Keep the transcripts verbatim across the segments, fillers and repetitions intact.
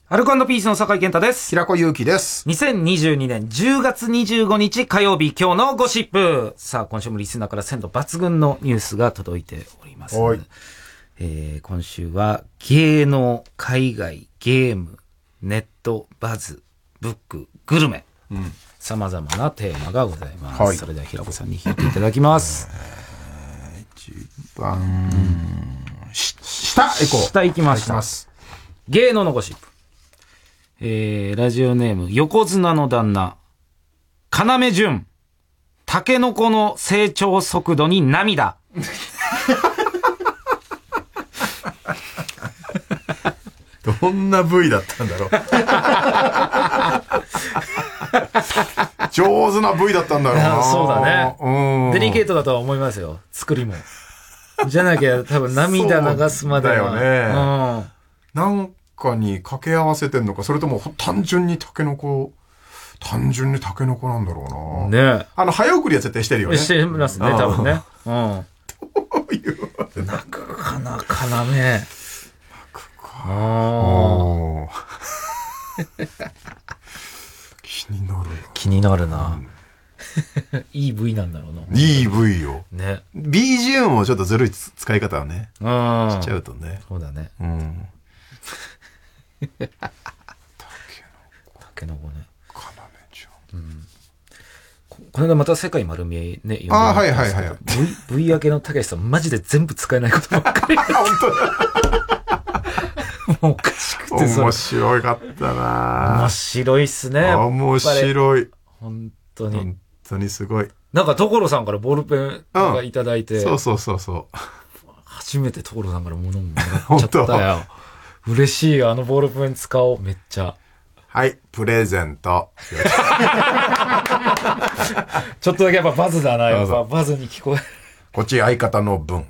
アルコ&ピースの酒井健太です。 平子祐希です。 にせんにじゅうにねんじゅうがつにじゅうごにち火曜日、今日のゴシップ。さあ、今週もリスナーから鮮度抜群のニュースが届いております。えー、今週は芸能、海外、ゲーム、ネット、バズ、ブック、グルメ、うん、様々なテーマがございます。はい、それでは平子さんに引いていただきます。 えー、一番、うん、し下行こう。 下行きました。芸能のゴシップ。えー、ラジオネーム、横綱の旦那、要潤、タケノコの成長速度に涙。 どんな部位だったんだろう。上手な部位だったんだろうな。 そうだね。うん。デリケートだとは思いますよ。作りも。じゃなきゃ多分涙流すまでは。 だよね。うん。なんかに掛け合わせてんのか、それとも単純にタケノコ、単純にタケノコなんだろうな。ね。あの、早送りは絶対してるよね。 してますね、多分ね。うん。 どういう泣くかな、かなめ。 ああ気になるな。 気になるな。うん、いい部位なんだろうな。 いい部位よ。 ね。 ビージーエム もちょっとずるい使い方はね。うん。しちゃうとね。 そうだね。うん。たけのこね。 かなめちゃん。うん。 この間また世界丸見えね、読んでああ、はいはいはい。 V、V 明けのたけしさん、マジで全部使えないことばっかり。 本当だ。 もうおかしくて面白かったな。 面白いっすね。 面白い。 本当に。 本当にすごい。 なんか所さんからボールペンがいただいて、 うん、そうそうそうそう。 初めて所さんから物もらっちゃったよ。嬉しいよ、あのボールペン使おう、めっちゃ。 はい、プレゼント。 ちょっとだけやっぱバズだな、やっぱバズに聞こえる。 こっち相方の分。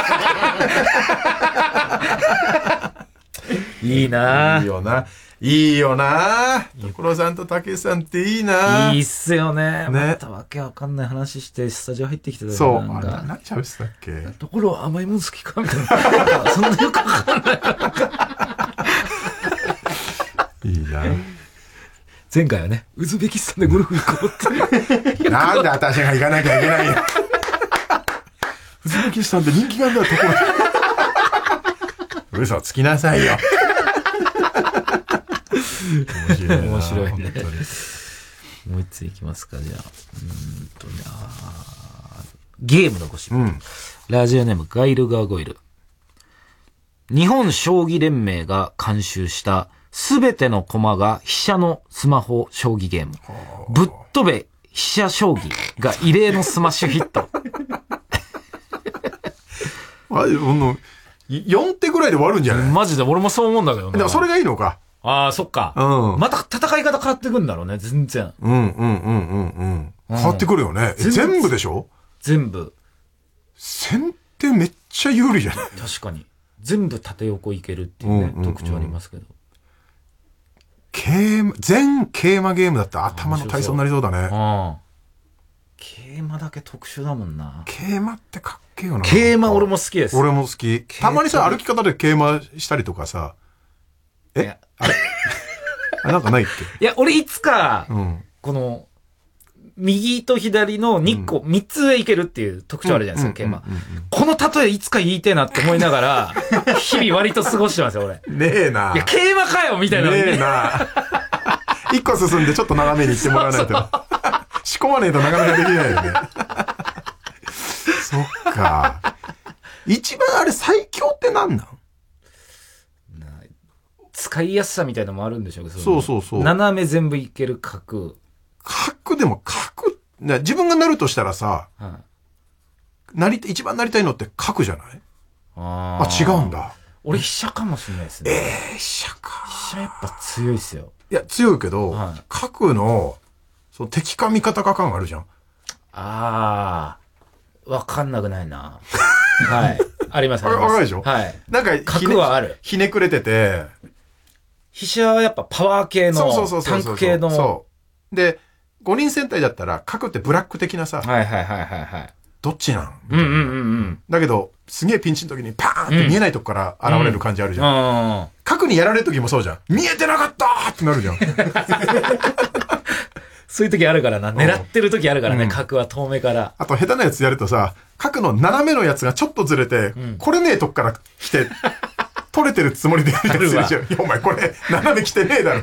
いいなぁ。 いいよな。いいよなぁ。所さんとたけしさんっていいなぁ。 いいっすよね。ね。またわけわかんない話してスタジオ入ってきてたよ。 そう。あれ何喋ってたっけ。 ところは甘いもん好きかみたいな。そんなよくわかんない。 いいな。 前回はね、ウズベキスタンでゴルフ行こうって。 なんで私が行かなきゃいけないよ。ウズベキスタンって人気があるんだところ。嘘つきなさいよ。 面白い。面白いね。もう一ついきますか、じゃあ。うんとね、ゲームのゴシップ。うん、ラジオネーム、ガイルガーゴイル。日本将棋連盟が監修したすべての駒が飛車のスマホ将棋ゲーム。ぶっ飛べ飛車将棋が異例のスマッシュヒット。 あのよんてぐらいで終わるんじゃない？ マジで俺もそう思うんだけどね。 でもそれがいいのか。 ああ、そっか。うん。また戦い方変わってくんだろうね、全然。 うんうんうんうんうん。変わってくるよね。全, 全部でしょ？全部。先手めっちゃ有利じゃない？ 確かに。全部縦横いけるっていうね、うんうんうん、特徴ありますけど。 桂馬、全桂馬ゲームだったら頭の体操になりそうだね。ああ。 桂馬だけ特殊だもんな。 桂馬ってかっけえよな。 桂馬俺も好きです。 俺も好き。たまにさ、歩き方で桂馬したりとかさ。えあれあなんかないっけ？ いや、俺いつか、うん、この、右と左のにこ、みっつ上いけるっていう特徴あるじゃないですか、桂馬。この例えいつか言いてえなって思いながら、日々割と過ごしてますよ、俺。 ねえな。 いや、桂馬かよみたいな。 ねえな。一個進んでちょっと斜めに行ってもらわないと。そうそう仕込まないとなかなかできないよね。そっか。一番あれ最強って何なん？ 使いやすさみたいなのもあるんでしょうけど。 そうそうそう。 斜め全部いける角。 角でも角、自分がなるとしたらさ、はい、なり、一番なりたいのって角じゃない？ああ、違うんだ。 俺飛車かもしれないですね。 ええー、飛車か。 飛車やっぱ強いっすよ。 いや、強いけど、はい、角の、その敵か味方か感があるじゃん。 ああ、わかんなくないな。はい。ありますあります。 わかるでしょ？ はい。 なんか、 角はある。 ひねくれてて、 飛車はやっぱパワー系の、タンク系の。 そう。で、ごにん戦隊だったら、角ってブラック的なさ。 はいはいはいはいはい。 どっちなんうんうんうんうん。 だけど、すげえピンチの時にパーンって見えないとこから現れる感じあるじゃん。うん、角ににやられる時もそうじゃん。見えてなかったーってなるじゃん。 そういう時あるからな。狙ってる時あるからね、うん、角は遠目から。 あと下手なやつやるとさ、角の斜めのやつがちょっとずれて、うん、これねえとこから来て、取れてるつもりでやるやついるじゃん。いやお前これ斜め来てねえだろ。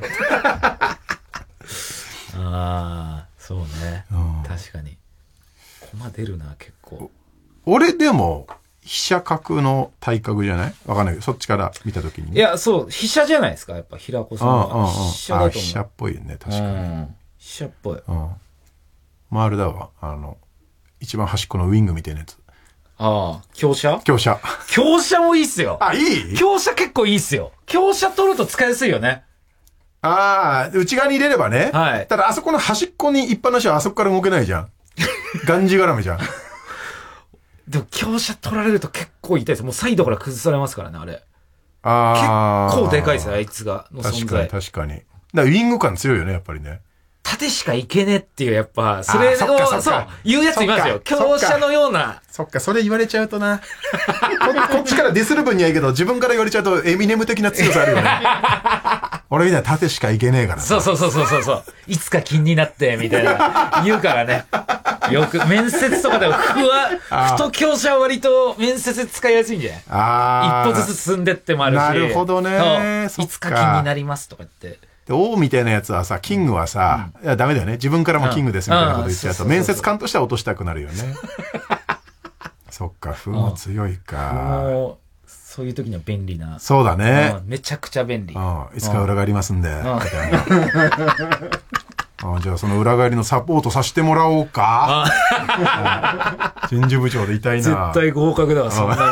ああ、そうね。うん、確かに。コマ出るな、結構。 俺でも、飛車角の体格じゃないわかんないけど、そっちから見たときに、ね。 いや、そう、飛車じゃないですか、やっぱ平子さんは。飛車だと思う。 飛車っぽいよね、確かに。うん、 飛車っぽい。 うん。まあ、あれだわ。あの、一番端っこのウィングみたいなやつ。 ああ、強者強者。 強者もいいっすよ。 あ、いい強者結構いいっすよ。強者取ると使いやすいよね。 ああ、内側に入れればね。はい。ただ、あそこの端っこに一般の人はあそこから動けないじゃん。がんじがらめじゃん。 でも強者取られると結構痛いです。もうサイドから崩されますからね、あれ。 ああ。 結構でかいですよ、あいつが。の存在。 確かに、確かに。だからウィング感強いよね、やっぱりね。 縦しかいけねっていう、やっぱ、それを、そ, そう、言うやついますよ。強者のような。 そっか、それ言われちゃうとな。こ, こっちからディスる分にはいいけど、自分から言われちゃうとエミネム的な強さあるよね。俺みたいな縦しかいけねえから。 そうそうそうそうそう。いつか気になって、みたいな。言うからね。よく、面接とかでも、ふわ、太強者は割と面接使いやすいんじゃないああ。一歩ずつ進んでってもあるし。 なるほどね。 いつか気になりますとか言って。 王みたいなやつはさ、キングはさ、うん、いやダメだよね。自分からもキングですみたいなこと言っちゃうと、面接官としては落としたくなるよね。そっか、風も強いか。 もう、そういう時には便利な。 そうだね。 めちゃくちゃ便利。 いつか裏がありますんで、みたいな。あじゃあその裏返りのサポートさせてもらおうか。人事部長でいたいな。 絶対合格だわ、そんなの。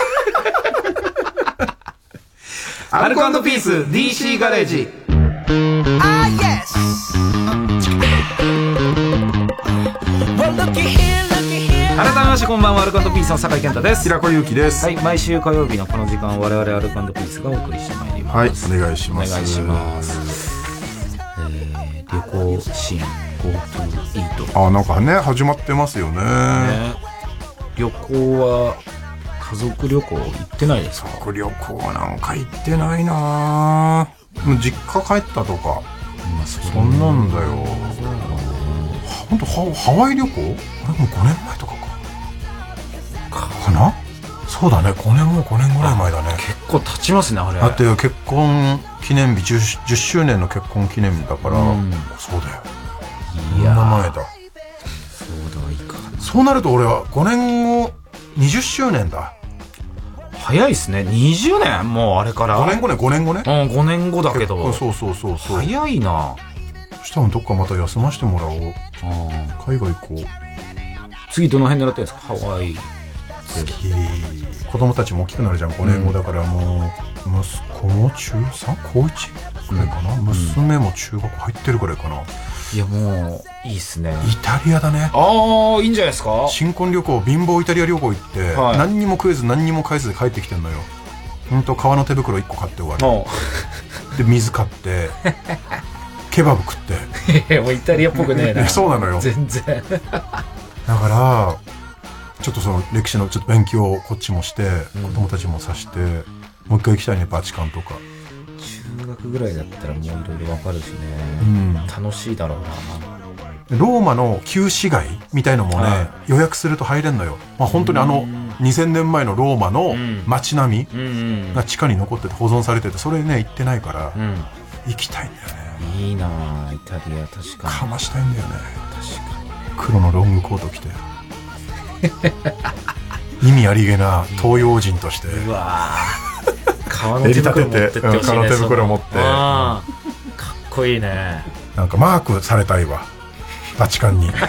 アルコ&ピース ディーシー ガレージ。あー、イエス。改めましてこんばんは、アルコ&ピースの酒井健太です。 平子祐希です。 はい、毎週火曜日のこの時間、我々アルコ&ピースがお送りしてまいります。 はい、お願いします。 お願いします。えー、旅行支援 GoTo イート。 あ、なんかね、始まってますよね。ね、 旅行は家族旅行行ってないですか？ 家族旅行はなんか行ってないなぁ。実家帰ったとか、まあ、そんなんだよ。ほんとハ, ハワイ旅行？あれもうごねんまえとかかかな。そうだね、ごねんもうごねんぐらい前だね。 結構経ちますね、あれ。 だって結婚記念日 10, じゅっしゅうねんの結婚記念日だから、うん、そうだよ。いやー、前だ。 そうだ、いいか。 そうなると俺はごねんごにじゅっしゅうねんだ。 早いっすね。にじゅうねんもうあれから。 ごねんごね、ごねんごね。 うん、ごねんごだけど。 そうそうそうそう。 早いな。 そしたらどっかまた休ませてもらおう。海外行こう。 次どの辺狙ってるんですか？ハワイ。 次、子供たちも大きくなるじゃん。ごねんごだからもう、息子も中さん、高いちくらいかな、うん、娘も中学入ってるくらいかな。 いやもういいっすね。 イタリアだね。 ああ、いいんじゃないですか。 新婚旅行、貧乏イタリア旅行行って、はい、何にも食えず何にも返せず帰ってきてんのよ。ほんと革の手袋いっこ買って終わりで水買ってケバブ食ってもうイタリアっぽくねえな。 そうなのよ、 全然だからちょっとその歴史のちょっと勉強をこっちもして、うん、子供たちもさしてもう一回行きたいね、バチカンとか。 中学ぐらいだったらもういろいろわかるしね、うん、楽しいだろうな。 ローマの旧市街みたいのもね、はい、予約すると入れんのよ。まあ本当にあのにせんねんまえのローマの街並みが地下に残ってて保存されてて、それね行ってないから、うん、行きたいんだよね。 いいなイタリア。確かにかましたいんだよね。 確かに黒のロングコート着て意味ありげな東洋人として、 うわ革の手袋持ってってほしいね。 革の手袋持ってかっこいいね。 なんかマークされたいわ、バチカンにめっちゃ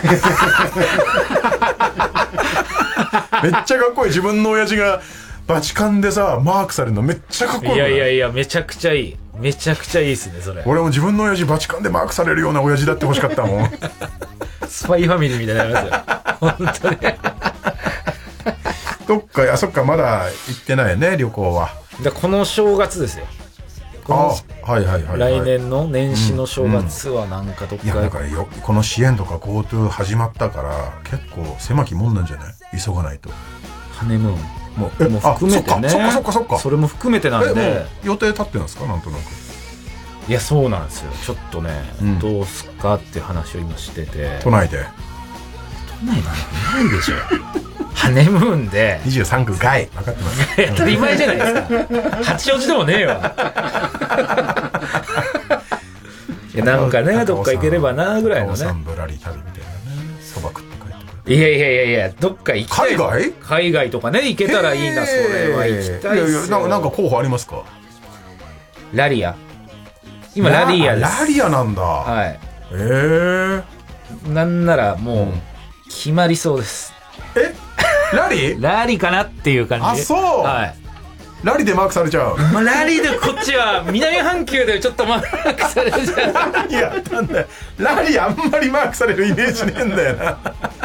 かっこいい。自分の親父がバチカンでさマークされるのめっちゃかっこいい。 いやいやいや、めちゃくちゃいい。めちゃくちゃいいっすね、それ。 俺も自分の親父バチカンでマークされるような親父だって欲しかったもんスパイファミリーみたいになりますよ本当にどっか、あ、そっか、まだ行ってないよね、旅行は。 だこの正月ですよ。 あ、はいはいはい、はい、 来年の年始の正月はなんかどっか、うんうん、いやだからよ、この支援とか GoTo 始まったから結構狭きもんなんじゃない？急がないと。 ハネムーン。 もう、え、 もう含めてね。 そっかそっかそっか。 それも含めてなんで。 え、もう予定立ってるんですか、なんとなく。 いや、そうなんですよ。ちょっとね、 うん、 どうすかっていう話を今してて。 都内で。 都内なんてないでしょ。ハネムーンで。 にじゅうさんく外。分かってます。 当たり前じゃないですか。八王子でもねえわ。いや、なんかね、どっか行ければな、ぐらいのね。 ぶらり旅みたいなね。そば食って帰ってくる。 いやいやいやいや、どっか行きたい。 海外海外とかね、行けたらいいな、それは行きたいっすよ。 いやいや、なんか候補ありますか？ ラリア。今、ラリアです。 ラリアなんだ。 はい。 へえ。 なんなら、もう、決まりそうです。 えラリラリかなっていう感じ。 あ、そう。 はい。 ラリでマークされちゃう。 まあ、ラリでこっちは南半球でちょっとマークされちゃう。 いや、なんだよ。ラリあんまりマークされるイメージねえんだよな。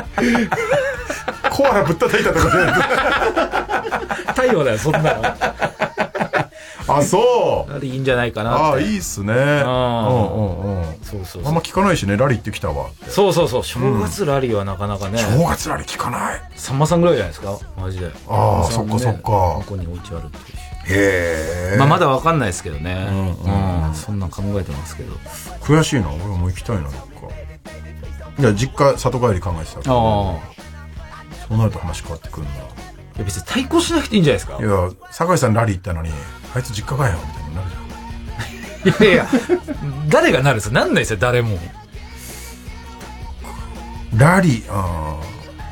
コアラぶったたいたとかじゃない。 太陽だよ、そんなの。 あ、そう。 ラリいいんじゃないかなって。 ああ、いいっすね。うんうんうん。 そうそうそう。 あんま聞かないしね、ラリってきたわ。 そうそうそう。正月ラリはなかなかね。 正月ラリ聞かない。 さんまさんぐらいじゃないですか、マジで。 ああ、そっかそっか。 ここに置いてあるっていうし。 へえ。 まあまだわかんないですけどね。 うんうん。そんなん考えてますけど。 悔しいな、俺も行きたいな、なんか。いや、実家里帰り考えてたから。ああ。そうなると話変わってくるんだ。 いや別に対抗しなくていいんじゃないですか。 いや、酒井さんラリー行ったのに、あいつ実家かよみたいになるじゃん。 いやいや、誰がなるんですよ。なんないですよ、誰も。 ラリー、あ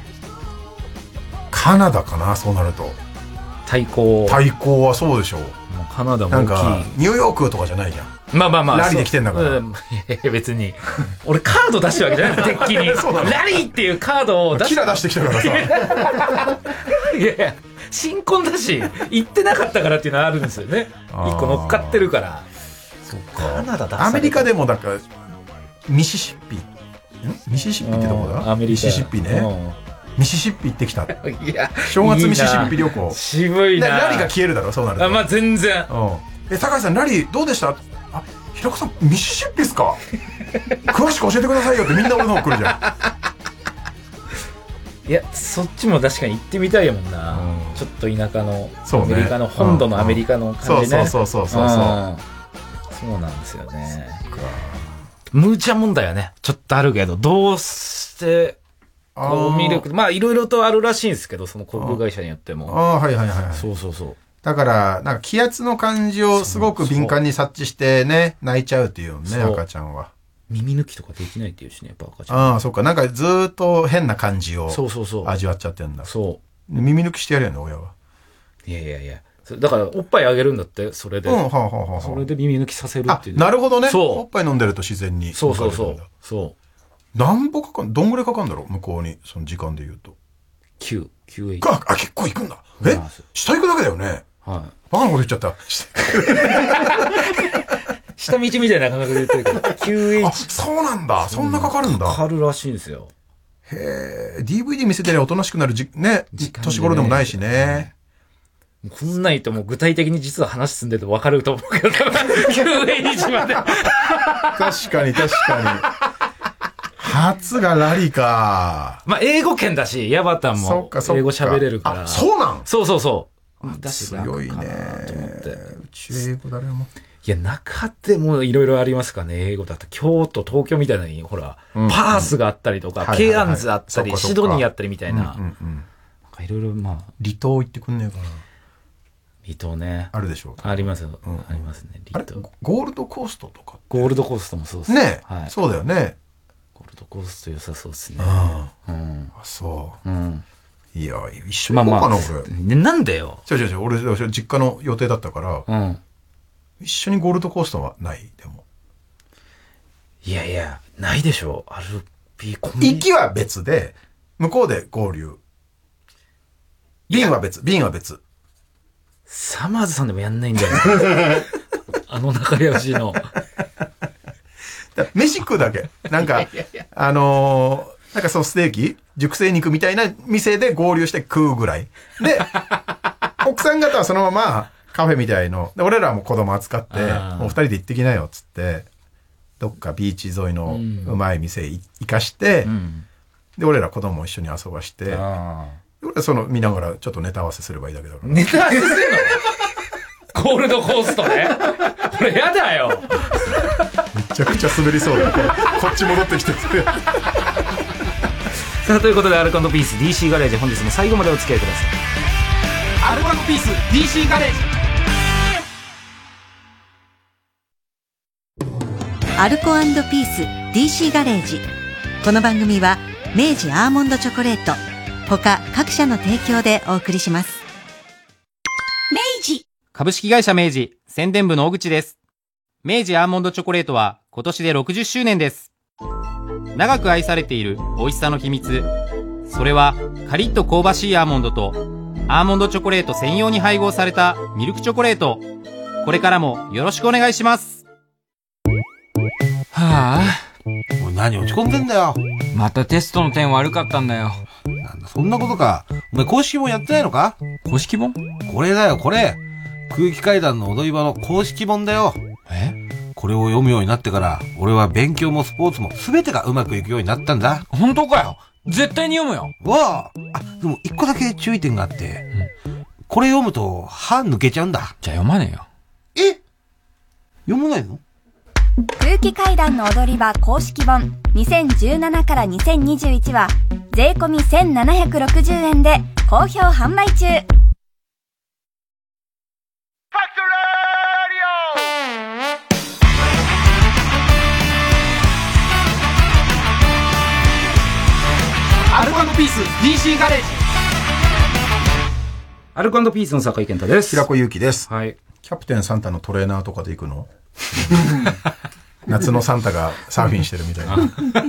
カナダかな、そうなると。 対抗。 対抗はそうでしょう。 もうカナダも大きい。 なんか、ニューヨークとかじゃないじゃん。 まあまあまあ。 ラリーで来てんだから。 うん、いや別に。俺カード出してるわけじゃないデッキに。ラリーっていうカードを出して。 キラ出してきたからさ。 いやいや、新婚だし、行ってなかったからっていうのはあるんですよね。一個乗っかってるから。 そっか。 カナダ出アメリカでもだから、ミシシッピ。んミシシッピってどこだ？ アメリカ。 ミシシッピね。ミシシッピ行ってきた。いや、 正月ミシシッピ旅行。 渋いな。 ラリーが消えるだろ、そうなると。 あ、まあ全然。 え、高橋さん、ラリーどうでした？あ、平子さん、ミシシッピっすか？詳しく教えてくださいよってみんな俺の方来るじゃん。いや、そっちも確かに行ってみたいやもんな。うん、ちょっと田舎の、 そうね、 アメリカの、本土のアメリカの感じね。 そうそうそうそうそう。 そうなんですよね。ムーチャ問題はね、ちょっとあるけど、どうして、こう見る、まあいろいろとあるらしいんですけど、その航空会社によっても。 ああ、はいはいはい。 そうそうそう。 だから、なんか気圧の感じをすごく敏感に察知してね、泣いちゃうっていうね、赤ちゃんは。 耳抜きとかできないっていうしね、やっぱ赤ちゃん。 ああ、そうか。なんかずーっと変な感じをそうそうそう味わっちゃってんだ。 そう。 耳抜きしてやるよね、親は。 いやいやいや。だから、おっぱいあげるんだって、それで。 うん、はあはあはあ。 それで耳抜きさせるっていう。 あ、なるほどね。 そう。 おっぱい飲んでると自然に。 そうそうそう。そう。 何歩かかん、どんぐらいかかんだろう向こうに、その時間で言うと。 きゅう、きゅうエイあ、あ、結構行くんだ。え下行くだけだよね。 はい。 バカなこと言っちゃった。 下道みたいな感覚で言ってるけど、キューエイチ。 あ、そうなんだ。そんなかかるんだ。 かかるらしいんですよ。 へえ、ディーブイディー 見せてりゃおとなしくなるじ、ね、年頃でもないしね。 こんなん言っても具体的に実は話進んでると分かると思うけど、きゅうエイチまで。 確かに確かに。初がラリか。 まあ、英語圏だし、ヤバタンも英語喋れるから。 そうなんそうそうそう。 強いね。うち英語誰も。 いや、中でもいろいろありますかね、英語だと。京都、東京みたいなのに、ほら、うん、パースがあったりとか、うん、ケアンズあったり、シドニーあったりみたいな。なんかいろいろ、まあ。 離島行ってくんねえかな。 離島ね。 あるでしょう。 ありますよ。うん、ありますね。 離島。ゴールドコーストとか。 ゴールドコーストもそうですね。はい。そうだよね。 ゴールドコースト良さそうですね。 うん。あ、そう。 うん。 いや、一緒に行こうかな、俺。 なんでよ。 違う違う違う、俺、実家の予定だったから、 うん。 一緒にゴールドコーストはないでも。 いやいや、ないでしょ。アルピーコンビ。行きは別で、向こうで合流。便は別、便は別。 サマーズさんでもやんないんだよ。あの仲良しの。 飯食うだけ。なんか、いやいやあのー、なんかそのステーキ熟成肉みたいな店で合流して食うぐらい。で、奥さん方はそのままカフェみたいの。で、俺らも子供扱って、もう二人で行ってきなよっつって、どっかビーチ沿いのうまい店行かして、うん、で、俺ら子供も一緒に遊ばして、 俺その見ながらちょっとネタ合わせすればいいだけだから。 ネタ合わせするのコールドコーストね。これやだよ。 めちゃくちゃ滑りそうだ。こっち戻ってきて。 さあということでアルコ&ピース ディーシー ガレージ本日も最後までお付き合いください。アルコ&ピース ディーシー ガレージ。 アルコ&ピース ディーシー ガレージ。この番組は明治アーモンドチョコレート他各社の提供でお送りします。 明治株式会社明治宣伝部の小口です。明治アーモンドチョコレートは今年でろくじゅっしゅうねんです。長く愛されている美味しさの秘密、それはカリッと香ばしいアーモンドとアーモンドチョコレート専用に配合されたミルクチョコレート。これからもよろしくお願いします。 はもう何落ち込んでんだよ。 ぁ、またテストの点悪かったんだよ。 なんだそんなことか。お前公式本やってないのか？ 公式本？ これだよこれ。空気階段の踊り場の公式本だよ。 え？ これを読むようになってから俺は勉強もスポーツも全てがうまくいくようになったんだ。 本当かよ。絶対に読むよ。 わあ、あ、でも一個だけ注意点があって、うん、これ読むと歯抜けちゃうんだ。 じゃあ読まねえよ。 え？読まないの？ 空気階段の踊り場公式本にせんじゅうななからにせんにじゅういちは税込みせんななひゃくろくじゅうえんで好評販売中。 アルコ&ピース ディーシー ガレージ。アルコ&ピースの酒井健太です。 平子祐希です。 はい。 キャプテンサンタのトレーナーとかで行くの？夏のサンタがサーフィンしてるみたいな。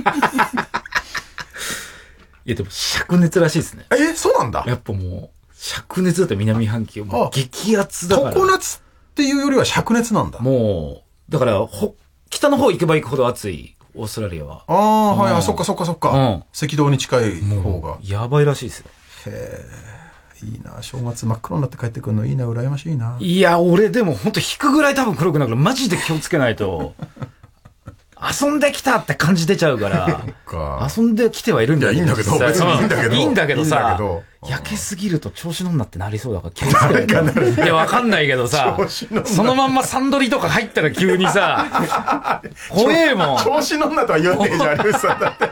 いやでも灼熱らしいですね。 え、そうなんだ。 やっぱもう灼熱だって南半球もう激熱だから。 常夏っていうよりは灼熱なんだ。 もうだからほ北の方行けば行くほど暑いオーストラリアは。 ああ、はい、あ、そっかそっかそっか。うん、赤道に近い方が。 やばいらしいですよ。 へえ、いいな。正月真っ黒になって帰ってくるのいいな、羨ましいな。 いや、俺でも本当引くぐらい多分黒くなるからマジで気をつけないと。遊んできたって感じ出ちゃうから。遊んできてはいるんだけど。 いや、いいんだけど、別にいいんだけど。 いいんだけどさ、焼けすぎると調子乗んなってなりそうだから気をつけない。いや、わかんないけどさ、そのまんまサンドリとか入ったら急にさ、怖えもん。 調子乗んなとは言わねえじゃん、有吉さんだって。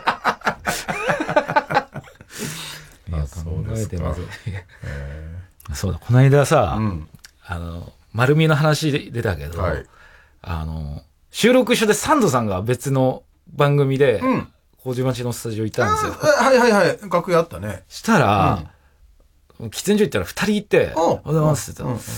いや、考えてます。そうだ、この間さ、あの、丸見えの話出たけど、あの、収録一緒でサンドさんが別の番組で、麹町のスタジオ行ったんですよ。 はいはいはい。楽屋あったね。 したら、喫煙所行ったら二人いて、おはようございますって言った。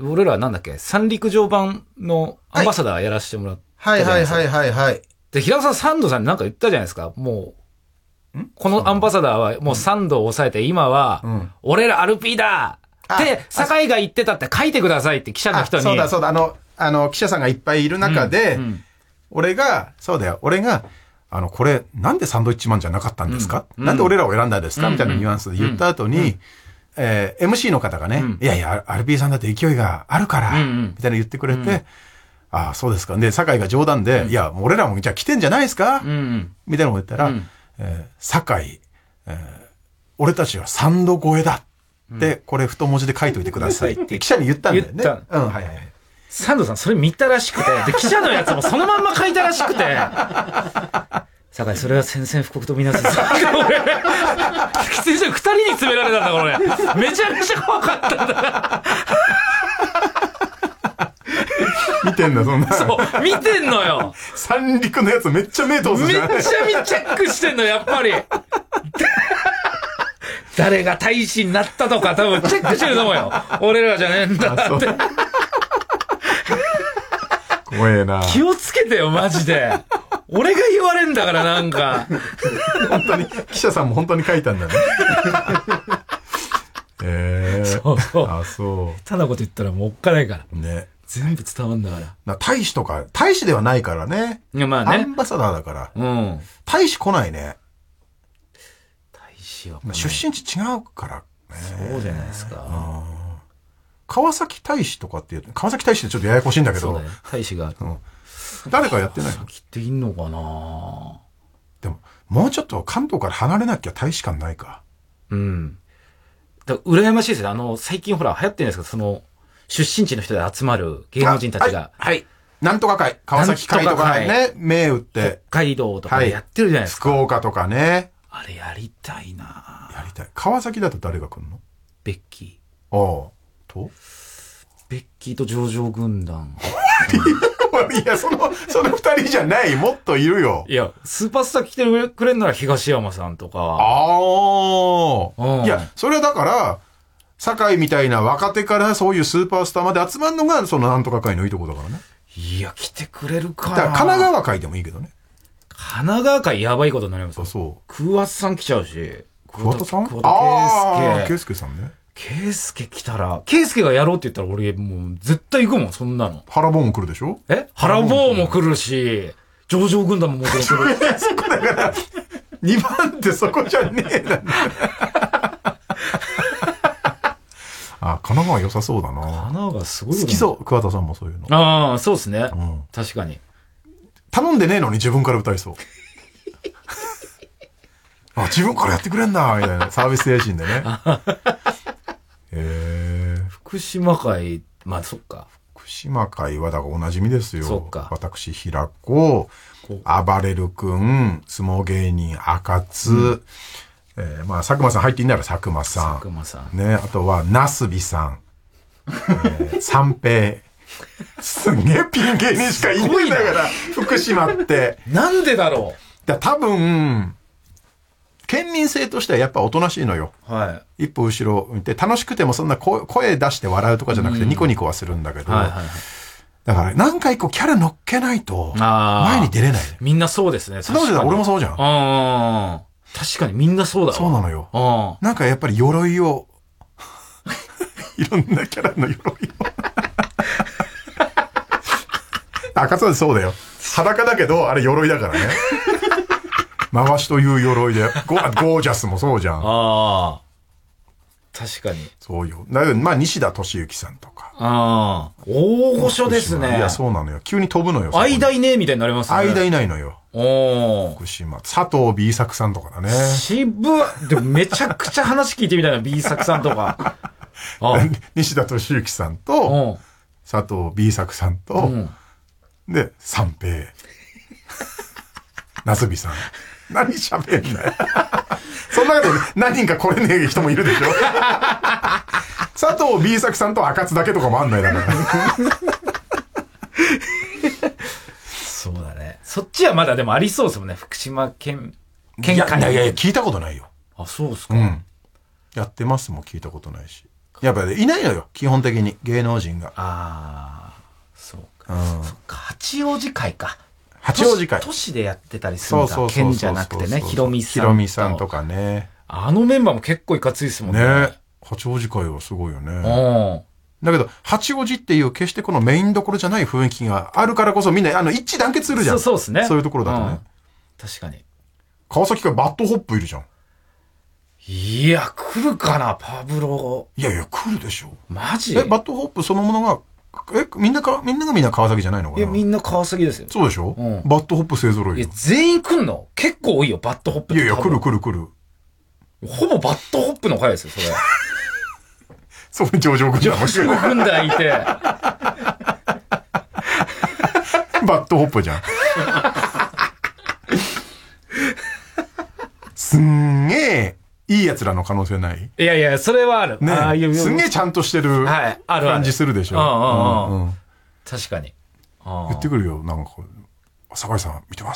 俺らなんだっけ、三陸上版のアンバサダーやらせてもらったじゃないですか。 はいはいはいはいはい。 で、平尾さんサンドさんになんか言ったじゃないですか。もう、このアンバサダーはもうサンドを抑えて、今は、俺らアルピーだって、酒井が言ってたって書いてくださいって記者の人に。 そうだそうだ、あの、あの、記者さんがいっぱいいる中で、うんうん、俺が、そうだよ、俺が、あの、これ、なんでサンドイッチマンじゃなかったんですか、うん、なんで俺らを選んだんですか、うん、みたいなニュアンスで言った後に、うん、えー、エムシー の方がね、うん、いやいや、アルピーさんだって勢いがあるから、うん、みたいな言ってくれて、うん、ああ、そうですか。で、酒井が冗談で、うん、いや、俺らもじゃあ来てんじゃないですか、うん、みたいなのを言ったら、うんえー、酒井、えー、俺たちはさんど超えだって、うん、これ太文字で書いといてくださいって記者に言ったんだよね。言った。うん、はいはいはい。 サンドさんそれ見たらしくて、で、記者のやつもそのまんま書いたらしくて、酒井、それは宣戦布告とみなす。俺、先生二人に詰められたんだ、これ。めちゃめちゃ怖かったんだ。 見てんだ、そんな。 そう、見てんのよ。 三陸のやつめっちゃ目通すじゃん。 めっちゃ見チェックしてんの、やっぱり。誰が大使になったとか多分チェックしてると思うよ。俺らじゃねえんだって。 怖えな。 気をつけてよ、マジで。俺が言われんだから、なんか。 本当に、記者さんも本当に書いたんだね。ええー。 そうそう。 あ、そう。 下手なこと言ったらもうおっかないから。 ね。 全部伝わんだから。 な大使とか、大使ではないからね。 いや、まあね。 アンバサダーだから。 うん。 大使来ないね。 大使は、 出身地違うからね。 そうじゃないですか。 川崎大使とかって言う、川崎大使ってちょっとややこしいんだけど。 そうだね。大使が。うん、 誰かやってないの？ 川崎っていんのかな。 でも、もうちょっと関東から離れなきゃ大使館ないか。 うん。 だから羨ましいですね。あの、最近ほら流行ってるんですけど、その、出身地の人で集まる芸能人たちが。 はい。はい、なんとか会。川崎会とかね、銘打って。 北海道とかでやってるじゃないですか。 はい、福岡とかね。 あれやりたいなやりたい。川崎だと誰が来るの？ ベッキー。ああ。とベッキーと上場軍団。 いや、その、その二人じゃない。もっといるよ。 いや、スーパースター来てくれるなら東山さんとか。 ああ。いや、それはだから、堺みたいな若手からそういうスーパースターまで集まるのが、そのなんとか会のいいとこだからね。 いや、来てくれるかな。 だから神奈川会でもいいけどね。 神奈川会やばいことになりますよ。 そう。 桑田さん来ちゃうし。 桑田さん？ 桑田圭介。圭介さんね。 圭介来たら、圭介がやろうって言ったら俺もう絶対行くもん、そんなの。 原坊も来るでしょ？ え原坊も来るし、上場軍団ももちろん来る。 そこだから、にばんってそこじゃねえなんだ。あ、神奈川良さそうだな。 神奈川すごい好きそう、桑田さんもそういうの。 ああ、そうですね、 うん。 確かに。 頼んでねえのに自分から歌いそう。あ、自分からやってくれんだみたいなサービス精神でね。へえ。 福島会、まあそっか。 福島会はだからおなじみですよ。 そっか。 私、平子、暴れる君、相撲芸人、赤津、うん、えー、まあ佐久間さん入っていいなら佐久間さん。 佐久間さん。 ね、あとは、なすびさん。えー、三平。すんげえピン芸人しかいないんだから、福島って。 なんでだろう。だ多分、県民性としてはやっぱおとなしいのよ。 はい。 一歩後ろ見て、楽しくてもそんな声、声出して笑うとかじゃなくてニコニコはするんだけど、はいはいはい、だから何回こうキャラ乗っけないと、前に出れない。 みんんなそうですね。 そんなことだ、俺もそうじゃん。 あ確かにみんなそうだわ。 そうなのよ。なんかやっぱり鎧を、いろんなキャラの鎧を。赤さんそうだよ。裸だけど、あれ鎧だからね。回しという鎧で。ゴ, ゴージャスもそうじゃん。 ああ。確かに。 そうよ。だけど、まあ、西田敏行さんとか。 ああ。大御所ですね。 いや、そうなのよ。急に飛ぶのよ。 間いねえみたいになりますね。 間いないのよ。 お福島。佐藤 B 作さんとかだね。 渋でもめちゃくちゃ話聞いてみたいな、B 作さんとか。 あ西田敏行さんと、佐藤 B 作さんと、うん、で、三平。なすびさん。何喋んだよ。そんなこと何人か来れねえ人もいるでしょ。佐藤 B 作さんと赤津だけとかもあんないだから。 そうだね。そっちはまだでもありそうですもんね。福島県、県会。 いやいやいや、聞いたことないよ。 あ、そうですか。 うん。やってますも聞いたことないし。やっぱりいないのよ。基本的に。芸能人が。 ああ、そうか。 うん、 そっか。八王子会か。 八王子会。 都市でやってたりするんだ。県じゃなくてね。ひろみさん。 ひろみさんとかね。 あのメンバーも結構いかついですもんね。 ね。八王子会はすごいよね。だけど、八王子っていう決してこのメインどころじゃない雰囲気があるからこそみんなあの一致団結するじゃん。 そうですね。 そういうところだとね。 うん、確かに。 川崎からバッドホップいるじゃん。 いや、来るかな、パブロ。 いやいや、来るでしょ。 マジ？ え、バッドホップそのものが、え、みんなか、みんながみんな川崎じゃないのかな？ いや、みんな川崎ですよ。 そうでしょ、 うん、 バッドホップ勢揃いよ。 いや、全員来んの結構多いよ、バッドホップって。 いやいや、来る来る来る。 ほぼバッドホップの回ですよ、それ。 そこに上場軍団も上場軍団いて。 バッドホップじゃん。すんげえ、いい奴らの可能性ない？ いやいや、それはある。 ねあえ。すんげえちゃんとしてる感じするでしょ。 はい、うんうんうん。確かに。 言ってくるよ、なんか、酒井さん見てます。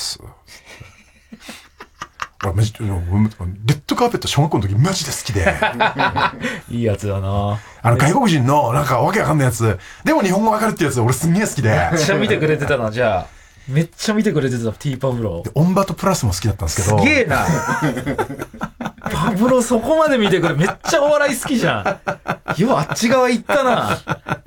レッドカーペット小学校の時マジで好きで。 いいやつだな。 あの外国人のなんかわけわかんないやつ、でも日本語わかるってやつ俺すんげえ好きで。 めっちゃ見てくれてたな、じゃあ。めっちゃ見てくれてた、T パブロ。 オンバトプラスも好きだったんですけど。 すげえな。パブロそこまで見てくれ、めっちゃお笑い好きじゃん。ようあっち側行ったな。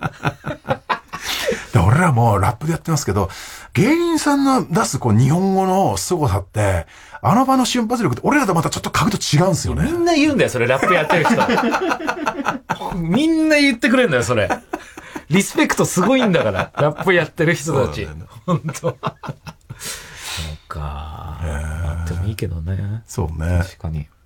俺らもラップでやってますけど、芸人さんの出すこう日本語の凄さって、あの場の瞬発力って俺らとまたちょっと格と違うんですよね。 みんな言うんだよ、それ、ラップやってる人。みんな言ってくれるんだよ、それ。リスペクトすごいんだから、ラップやってる人たち。本当。そうか。あってもいいけどね。 そうね。 確かに。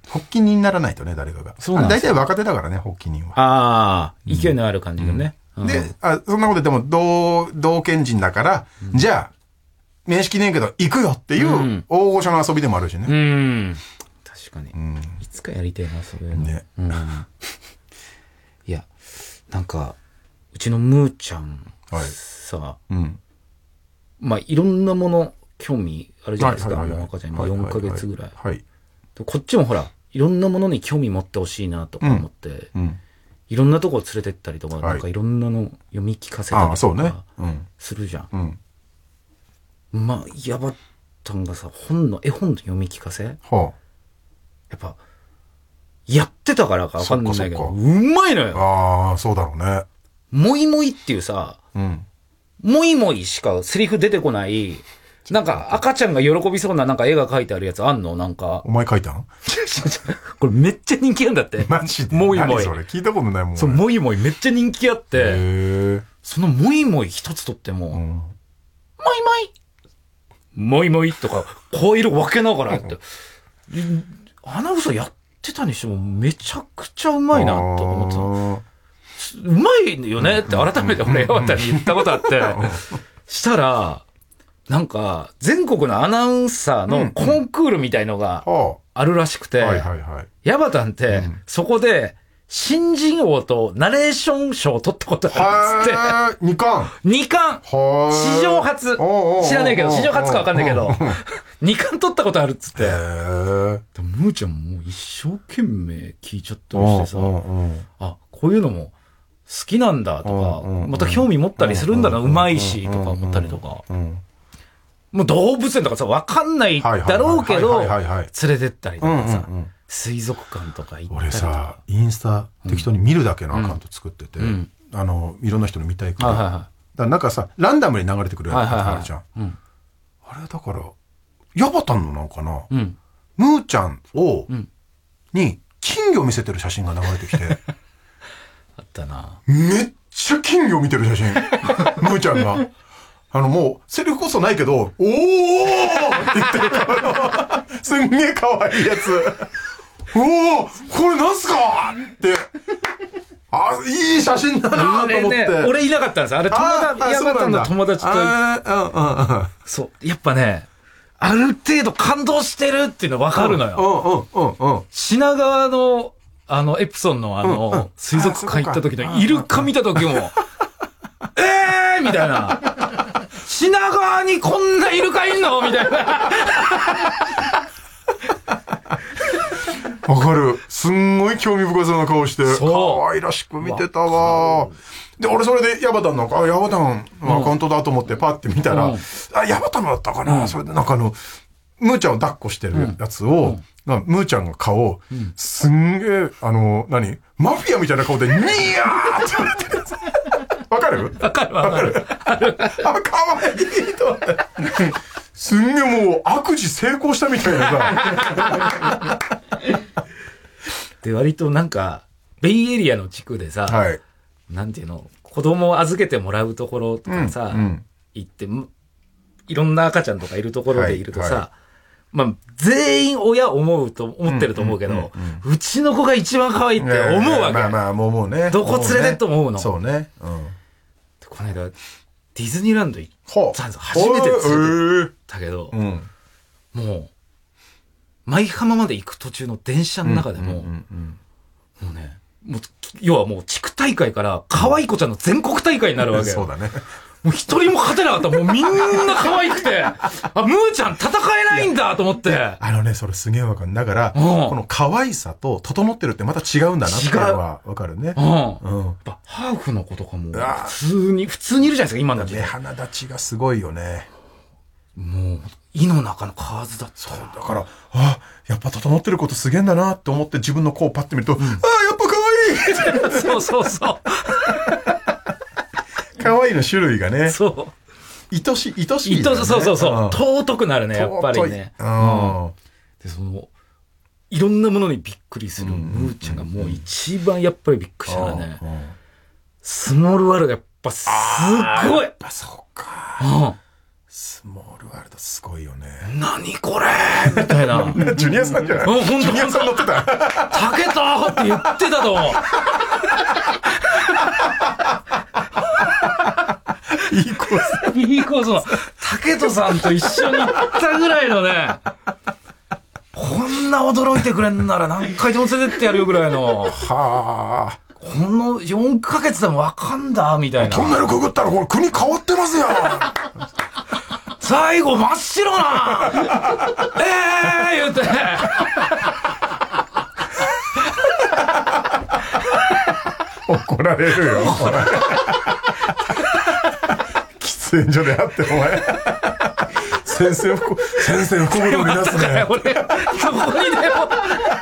発起人にならないとね、誰かが。 そうなんです大体若手だからね、発起人は。 ああ、勢いのある感じのね。うん、 で、あ、そんなことでも、同、同県人だから、うん、じゃあ、面識ねえけど、行くよっていう、大御所の遊びでもあるしね。 うん。うん確かに、うん。いつかやりたいな、そういうの。ね。うん、いや、なんか、うちのむーちゃんさ、はい、うん、まあ、いろんなもの、興味あるじゃないですか、はいはいはい、赤ちゃん今よんかげつぐらい、はいはい。こっちもほら、いろんなものに興味持ってほしいなとか思って、うんうん、いろんなとこ連れてったりとか、はい、なんかいろんなの読み聞かせたりとかするじゃん。うんうん、まあ、ヤバタンがさ、本の、絵本の読み聞かせ、はあ、やっぱ、やってたからかわかんないけど、うまいのよ。 ああ、そうだろうね。 もいもいっていうさ、うん、もいもいしかセリフ出てこない、なんか赤ちゃんが喜びそうななんか絵が描いてあるやつあんのなんか。 お前描いたんこれめっちゃ人気なんだって。 マジでもいもい。 何それ聞いたことないもん。 そう、もいもいめっちゃ人気あって、へそのもいもい一つとっても、うん、もいもいもいもいとか、こういう分けながらやって、アナウンサーやってたにしてもめちゃくちゃうまいなと思ってた。うまいよねって改めて俺、ヤバタンに言ったことあって、したら、なんか、全国のアナウンサーのコンクールみたいのがあるらしくて、ヤバタンって、そこで、新人王とナレーション賞を取ったことあるっつって。 二冠二冠史上初知らないけど、史上初かわかんないけど、二冠取ったことあるっつって。むーちゃんもう一生懸命聞いちゃったりしてさ、あ、こういうのも好きなんだとか、また興味持ったりするんだな、うまいし、とか思ったりとか。もう動物園とかさ、わかんないだろうけど、連れてったりとかさ、水族館とか行ったりとか。 俺さ、インスタ適当に見るだけのアカウント作ってて、あの、いろんな人の見たいから。だからなんかさ、ランダムに流れてくるやつあるじゃん。あれだから、ヤバタンのなんかな、ムーちゃんを、に金魚見せてる写真が流れてきて。 あったな。 めっちゃ金魚見てる写真。ムーちゃんが。あのもう、セリフこそないけど、おーって言ってるから、すんげえ可愛いやつ。おーこれなんすかって。あ、いい写真だなと思って。ね、 俺いなかったんです。あれ友達、ヤバタンの友達と。そう。やっぱね、ある程度感動してるっていうの分かるのよ。品川の、あの、エプソンのあの、水族館行った時のイルカ見た時も、えーみたいな。品川にこんなイルカいんのみたいな。 わかる。すんごい興味深そうな顔して、可愛らしく見てたわ。で、俺それでヤバタンなんか、あ、ヤバタンのアカウントだと思ってパッて見たら、うん、あ、ヤバタンだったかな、うん、それでなんかあの、ムーちゃんを抱っこしてるやつを、うん、ムーちゃんが顔、うん、すんげえ、あの、何マフィアみたいな顔で、ニヤーって言われてるやつ。わかるわかるわかる。 あ、かわいいと思って。すんげえもう悪事成功したみたいなさ。 で、割となんか、ベイエリアの地区でさ、はい、なんていうの、子供を預けてもらうところとかさ、うんうん、行って、いろんな赤ちゃんとかいるところでいるとさ、はいはい、まあ、全員親思うと思ってると思うけど、うんうんうんうん、うちの子が一番可愛いって思うわけ。 まあまあ、もう思うね。 どこ連れてって思うの。 そうね。うん、 この間、ディズニーランド行ったんですよ。初めて連れてったけど、うん、もう、舞浜まで行く途中の電車の中でも、うんうんうんうん、もうね、もう、要はもう地区大会から可愛い子ちゃんの全国大会になるわけよ。 そうだね。 もう一人も勝てなかった。もうみんな可愛くて、あ、ムーちゃん戦えないんだと思って。 あのね、それすげえわかる。だから、うん、この可愛さと整ってるってまた違うんだなっていうのはわかるね。うん。うん、やっぱハーフの子とかも普通に、普通にいるじゃないですか、今の時代。 目鼻立ちがすごいよね。 もう、胃の中の蛙だった。 そう、だから、あ、やっぱ整ってることすげえんだなって思って自分の子をパッて見ると、うん、ああ、やっぱ可愛いそうそうそう。 可愛いの種類がね。 そう。 愛しい、愛しい、ね。 愛しい、そうそうそう。尊くなるね、やっぱりね。うん。で、その、いろんなものにびっくりするムーちゃんがもう一番やっぱりびっくりしたらね。スモールワールドやっぱすっごい。やっぱそうか。うん。 スモールワールドすごいよね。 何これみたいな。 ジュニアさんじゃない？ うん、ほんとジュニアさん乗ってた。 竹田って言ってたと思う。 いいコース。 いいコースの、竹戸さんと一緒に行ったぐらいのね、こんな驚いてくれんなら何回でも連れてってやるよぐらいの、 はあ。 このよんかげつでもわかんだ、みたいな。 トンネルくぐったらこれ国変わってますよ。 最後真っ白なええー、言って。 怒られるよ。喫煙所であってお前。宣戦布告、宣戦布告の皆さんね。 俺、どこにでも。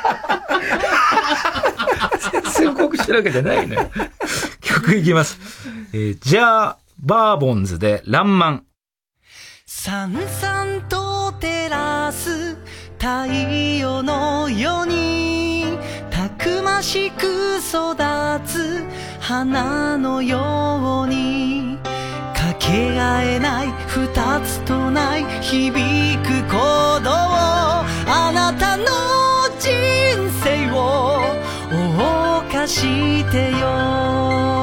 宣戦布告してるわけじゃないね。曲いきます。えー、じゃあ、バーボンズで、らんまん。 さんさんと照らす太陽のようにたくましく育つ花のようにかけがえない二つとない響く鼓動あなたの人生を謳歌してよ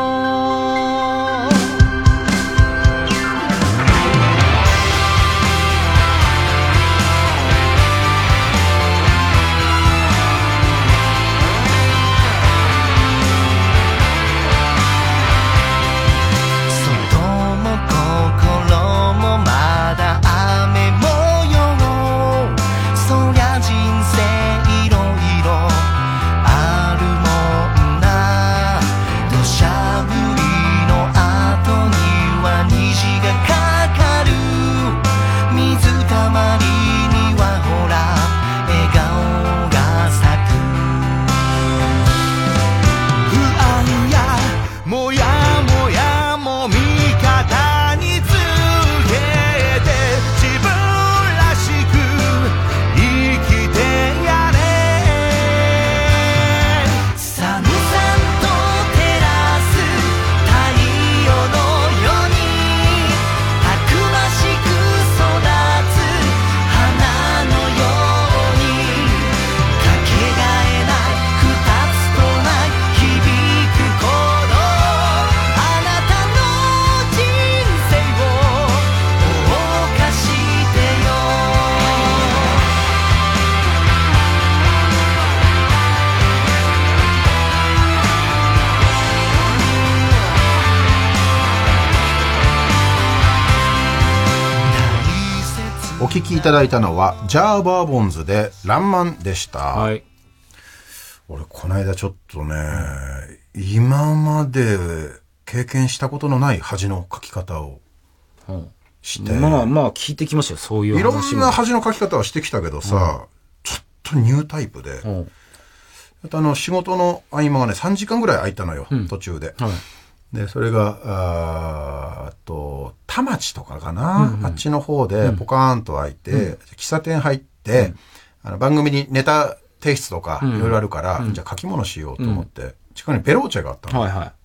お聞きいただいたのはジャーバーボンズでランマンでした。はい。俺この間ちょっとね、今まで経験したことのない恥の書き方をして、 うん、まあまあ聞いてきましたよ、そういう話も。 いろんな恥の書き方はしてきたけどさ、うん、ちょっとニュータイプで、うん、あの仕事の合間がねさんじかんぐらい空いたのよ、うん、途中で。はい、でそれがあと田町とかかな、うんうん、あっちの方でポカーンと開いて、うん、喫茶店入って、うん、あの番組にネタ提出とかいろいろあるから、うん、じゃあ書き物しようと思って、うん、地下にベローチェがあったの、はいはい、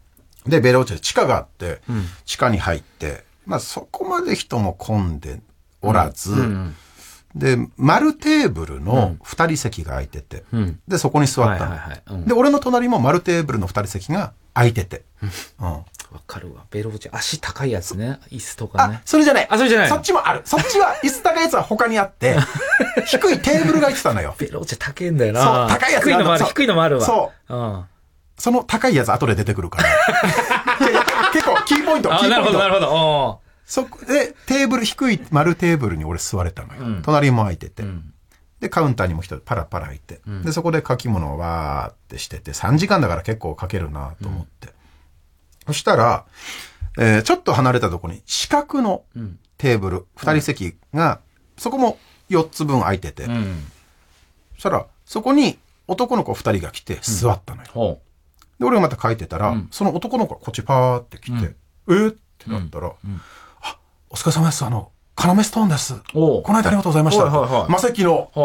でベローチェで地下があって、うん、地下に入って、まあ、そこまで人も混んでおらず、うんうん、で丸テーブルのふたり席が空いてて、うん、でそこに座ったの、はいはいはいうん、で俺の隣も丸テーブルのふたり席が空いてて、うん、わかるわ。ベローチェ、足高いやつね。椅子とかね。 あ、それじゃない。 あ、それじゃない。 そっちもある。そっちは、椅子高いやつは他にあって、低いテーブルが空いてたのよ。 ベローチェ高いんだよな。 そう、高いやつ低いのもある。低いのもあるわ。 そう。うん。その高いやつ後で出てくるから。いやいや結構、キーポイント、キーポイント。 なるほど、なるほど。 そこで、テーブル、低い丸テーブルに俺座れたのよ。うん、隣も空いてて。うんで、カウンターにも一人パラパラいて、うん、で、そこで書き物をわーってしてて、さんじかんだから結構書けるなと思って。うん、そしたら、えー、ちょっと離れたところに四角のテーブル、うん、二人席が、そこもよっつぶん空いてて、うん、そしたら、そこに男の子二人が来て座ったのよ。うん、で、俺がまた書いてたら、うん、その男の子がこっちパーって来て、うん、えー、ってなったら、うんうん、あ、お疲れ様です、あの、カナメストーンです。この間ありがとうございました。はいはいはい、マセキの。はい。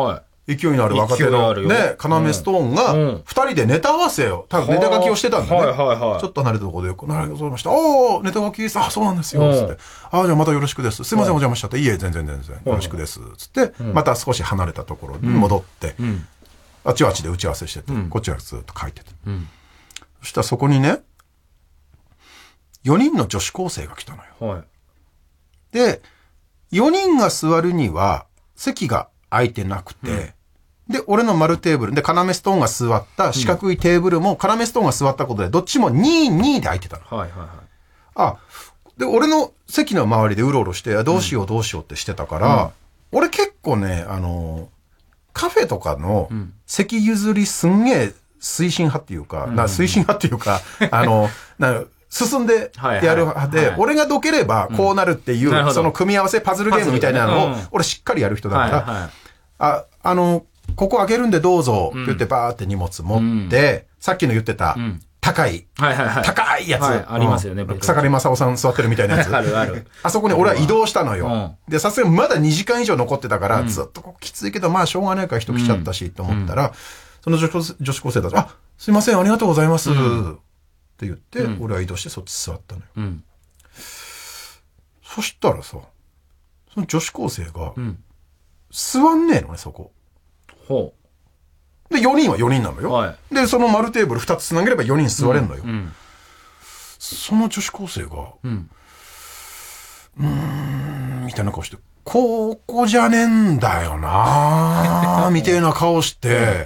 勢いのある若手のね、要ストーンが、二人でネタ合わせを、多分ネタ書きをしてたんだね。はいはいはい。ちょっと離れたところで、なるほど、そうました。おー、ネタ書きです。あ、そうなんですよ。つって。あ、じゃあまたよろしくです。すいません、お邪魔しちゃって。いえ、全然全然。よろしくです。つって、また少し離れたところに戻って、あっちはあっちで打ち合わせしてて、こっちはずっと書いてて。そしたらそこにね、よにんの女子高生が来たのよ。で、よにんが座るには、席が空いてなくて、うん、で、俺の丸テーブル、で、要ストーンが座った四角いテーブルも、要ストーンが座ったことで、どっちもに、にで空いてたの。はいはいはい。あ、で、俺の席の周りでうろうろして、どうしようどうしようってしてたから、うん、俺結構ね、あの、カフェとかの席譲りすんげえ推進派っていうか、うん、な推進派っていうか、あの、な進んでやる派で、はいはいはい、俺がどければこうなるっていう、うん、その組み合わせパズルゲームみたいなのを、俺しっかりやる人だから、はいはい、あ、あの、ここ開けるんでどうぞって言ってバーって荷物持って、うん、さっきの言ってた、うん、高い、はいはいはい、高いやつ、はい、 ありますよね。 草刈正雄さん座ってるみたいなやつ。あるある。あそこに俺は移動したのよ。うん、で、さすがにまだにじかん以上残ってたから、うん、ずっときついけど、まあしょうがないから人来ちゃったし、と思ったら、うん、その女子女子高生たち、あ、すいません、ありがとうございます。うんって言って、うん、俺は移動してそっち座ったのよ。うん、そしたらさ、その女子高生が、うん、座んねえのね、そこ。ほう。で、よにんはよにんなのよ。はい、で、その丸テーブルふたつ繋げればよにん座れんのよ。うんうん、その女子高生が、うん、うーん、みたいな顔して、ここじゃねえんだよなー、みたいな顔して、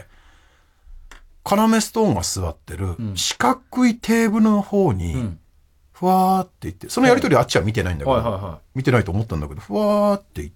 要ストーンが座ってる四角いテーブルの方に、ふわーって言って、そのやりとりあっちは見てないんだけど、見てないと思ったんだけど、ふわーって言って、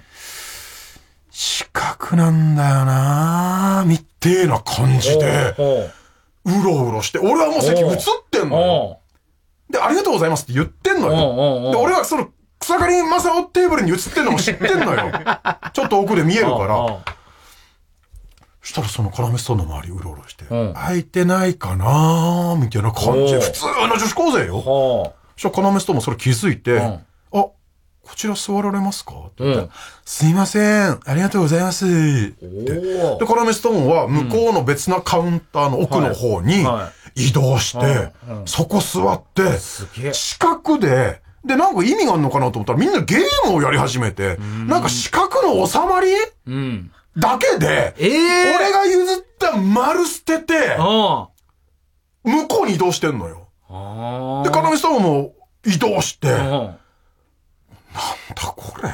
四角なんだよなー、みってえな感じで、うろうろして、俺はもう席映ってんのよ。で、ありがとうございますって言ってんのよ。で、俺はその草刈正雄テーブルに映ってんのも知ってんのよ。ちょっと奥で見えるから。そしたらその要ストーンの周りうろうろして、うん、空いてないかなーみたいな感じで、普通の女子高生よ。そしたら要ストーンもそれ気づいて、うん、あ、こちら座られますかって言って、うん、すいません、ありがとうございますって。で、要ストーンは向こうの別なカウンターの奥の方に移動して、はいはい、そこ座って、四角で、で、なんか意味があるのかなと思ったらみんなゲームをやり始めて、んなんか四角の収まり、うんだけで、えー、俺が譲った丸捨てて、向こうに移動してんのよ。で、要ストーンも移動して、なんだこれって。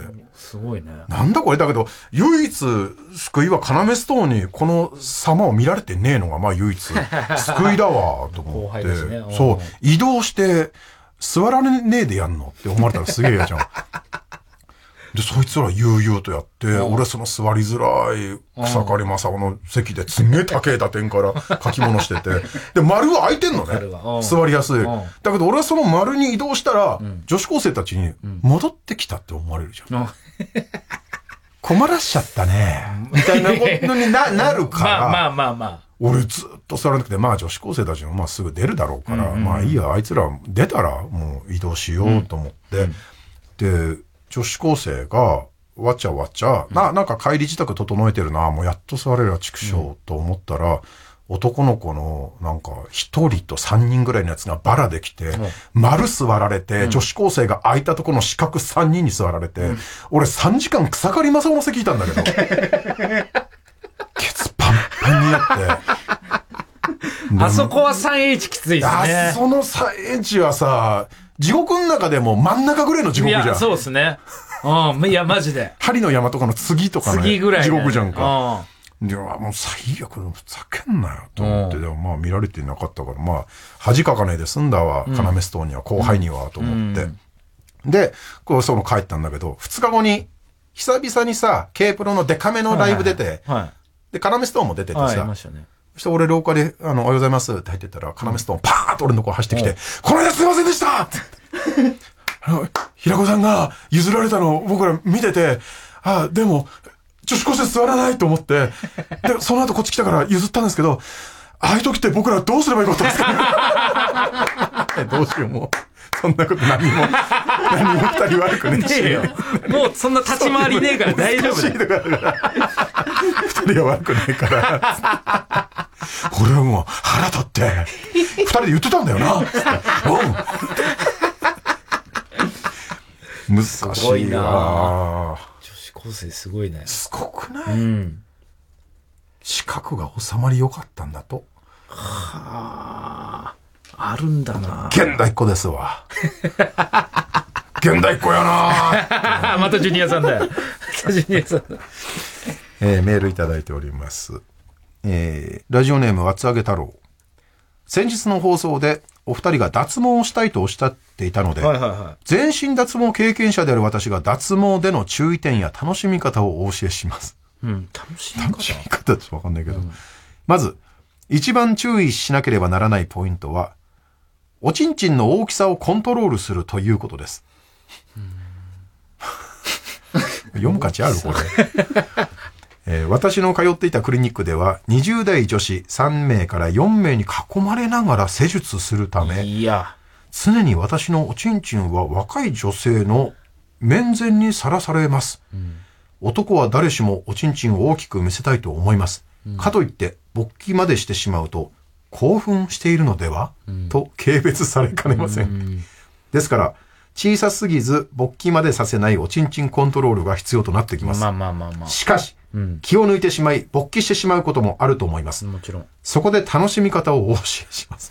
すごいね。 なんだこれだけど、唯一救いは要ストーンにこの様を見られてねえのが、まあ唯一救いだわ、と思って。ね、そう、移動して座らねえでやんのって思われたらすげえ嫌じゃん。で、そいつら悠々とやって、うん、俺その座りづらい草刈正雄の席ですんげえ高い打点から書き物してて、で、丸は空いてんのね。座りやすい。だけど俺はその丸に移動したら、うん、女子高生たちに戻ってきたって思われるじゃん。うん、困らしちゃったね。みたいなことに な, なるから。 まあまあまあまあ。 俺ずっと座らなくて、まあ女子高生たちもまあすぐ出るだろうから、うんうん、まあいいや、あいつら出たらもう移動しようと思って、うん、で、女子高生が、わちゃわちゃ、うん、な、なんか帰り支度整えてるな、もうやっと座れるわ、畜生、と思ったら、うん、男の子の、なんか、一人と三人ぐらいのやつがバラできて、うん、丸座られて、うん、女子高生が空いたところの四角三人に座られて、うん、俺三時間草刈正雄の席いたんだけど、ケツパンパンになって、 あそこは スリーエイチ きついですね。 あその スリーエイチ はさ、地獄の中でも真ん中ぐらいの地獄じゃん。 いや、そうですね。うん、いや、マジで。 針の山とかの次とかの、ね、 次ぐらい、ね、 地獄じゃんか。いや、もう最悪、ふざけんなよ、と思って。でもまあ見られてなかったから、まあ、恥かかねえで済んだわ、要ストーンには、後輩には、と思って。うん、で、こう、その帰ったんだけど、二日後に、久々にさ、K プロのデカめのライブ出て、はいはいはい、で、要ストーンも出ててさ、はい、いましたね。そして俺廊下で、あの、おはようございますって入ってったら、要ストーンパーッと俺のとこ走ってきて、この間すいませんでしたってあの、平子さんが譲られたのを僕ら見てて、あ、でも、女子高生座らないと思って、で、その後こっち来たから譲ったんですけど、ああいう時って僕らどうすればよかったんですかねどうしよう、もう。そんなこと何も、何も二人悪くねえし。 ねえよ。もうそんな立ち回りねえから大丈夫だよ。 りは悪くないから。俺はもう腹立って、二人で言ってたんだよな。難しいわ。 すごいな。女子高生すごいね。 すごくない？ うん。 資格が収まり良かったんだと。 はあ、あるんだな。 現代っ子ですわ。現代っ子やな。 またジュニアさんだよ。またジュニアさんだ。 えー、メールいただいております。えー、ラジオネーム厚揚げ太郎。先日の放送でお二人が脱毛をしたいとおっしゃっていたので、はいはいはい、全身脱毛経験者である私が脱毛での注意点や楽しみ方をお教えします。 うん、楽しみ方。 楽しみ方ってわかんないけど、うん、まず一番注意しなければならないポイントは、おちんちんの大きさをコントロールするということです。読む価値あるこれ。えー、私の通っていたクリニックではにじゅう代女子さん名からよん名に囲まれながら施術するため、 いや常に私のおちんちんは若い女性の面前にさらされます、うん、男は誰しもおちんちんを大きく見せたいと思います、うん、かといって勃起までしてしまうと興奮しているのでは、うん、と軽蔑されかねません、うん、ですから小さすぎず勃起までさせないおちんちんコントロールが必要となってきます。 まあまあまあまあ。 しかし、うん、気を抜いてしまい勃起してしまうこともあると思います。 もちろん。 そこで楽しみ方をお教えします。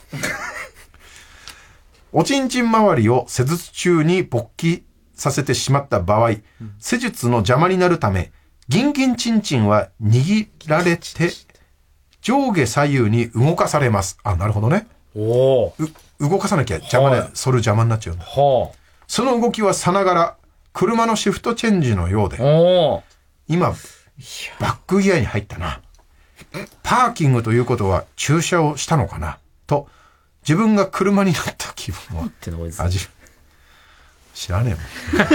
おちんちん周りを施術中に勃起させてしまった場合、うん、施術の邪魔になるため、ギンギンチンチンは握られて上下左右に動かされます。あ、なるほどね。 お動かさなきゃ邪魔で、はい、それ邪魔になっちゃう。はあ、その動きはさながら車のシフトチェンジのようで、お今バックギアに入ったな。パーキングということは駐車をしたのかなと自分が車になった気分は味知らねえもん。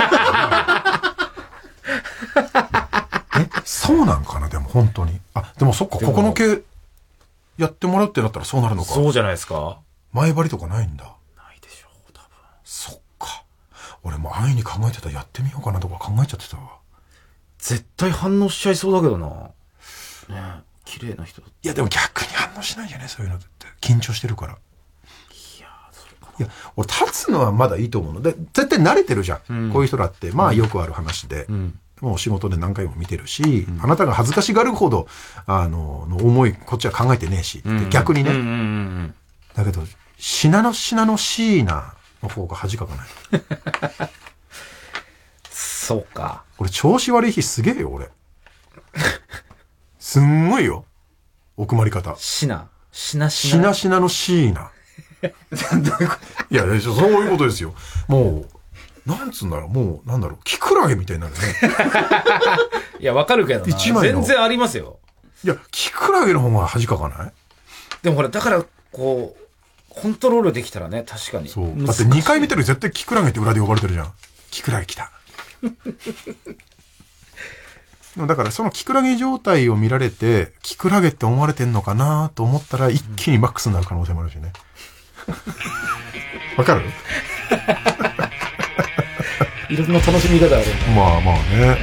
え、そうなんかな。でも本当に、あ、でもそっか、ここの毛やってもらうってなったらそうなるのか。 そうじゃないですか。 前張りとかないんだ。 ないでしょう多分。 そっか。俺も安易に考えてたらやってみようかなとか考えちゃってたわ。 絶対反応しちゃいそうだけどな。ねえ、綺麗な人。いやでも逆に反応しないよね、そういうのって緊張してるから。いやそれかな。 いや俺立つのはまだいいと思うので、絶対慣れてるじゃん、うん、こういう人だってまあよくある話で、うん、もう仕事で何回も見てるし、うん、あなたが恥ずかしがるほどあのの思いこっちは考えてねえし、うん、逆にね、うんうんうん、だけどシナのシナのシーナの方が恥かかない。 そうか。 俺調子悪い日すげえよ俺。すんごいよ奥まり方。 シナシナシナシナシナのシーナ。いやそういうことですよ。もうなんつうんだろう、もうなんだろう、キクラゲみたいになるね。 いやわかるけどな、全然ありますよ。 いやキクラゲの方が恥かかない？ でもほらだからこうコントロールできたらね、確かに。 そうだってにかい見てる絶対キクラゲって裏で呼ばれてるじゃん。キクラゲ来た。だからそのキクラゲ状態を見られてキクラゲって思われてんのかなと思ったら一気にマックスになる可能性もあるしね。わかる？ いろんな楽しみ方ある。 まあまあね。そっか、俺もやろう。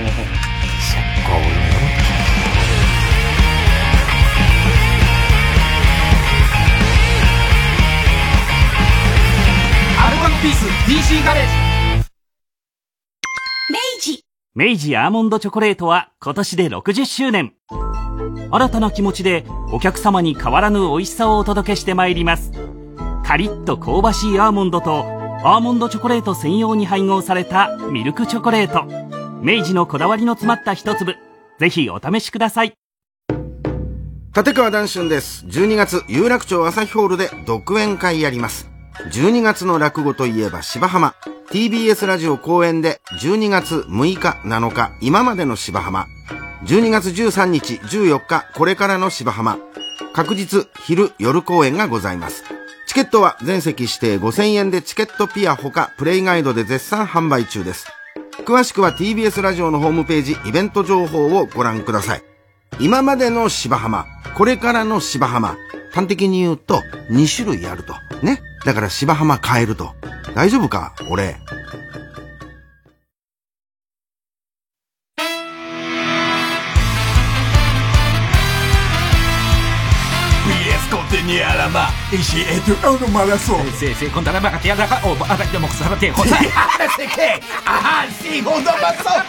アルバムピース ディーシー ガレージ。 明治アーモンドチョコレートは今年でろくじゅっしゅうねん。新たな気持ちでお客様に変わらぬ美味しさをお届けしてまいります。カリッと香ばしいアーモンドとアーモンドチョコレート専用に配合されたミルクチョコレート。明治のこだわりの詰まった一粒。ぜひお試しください。 立川談春です。じゅうにがつ有楽町朝日ホールで独演会やります。じゅうにがつの落語といえば芝浜。ティービーエス ラジオ公演でじゅうにがつむいかなのか今までの芝浜、じゅうにがつじゅうさんにちじゅうよっかこれからの芝浜、確実昼夜公演がございます。チケットは全席指定ごせんえんでチケットピアほかプレイガイドで絶賛販売中です。詳しくは ティービーエス ラジオのホームページイベント情報をご覧ください。今までの芝浜、これからの芝浜、端的に言うとにしゅるいあるとね。だから芝浜変えると。大丈夫か俺。 にあらま石へとおのまらそうせいせいこんたらばかてやだかおばあたきでもくさらてこさいせけあはんしほんとま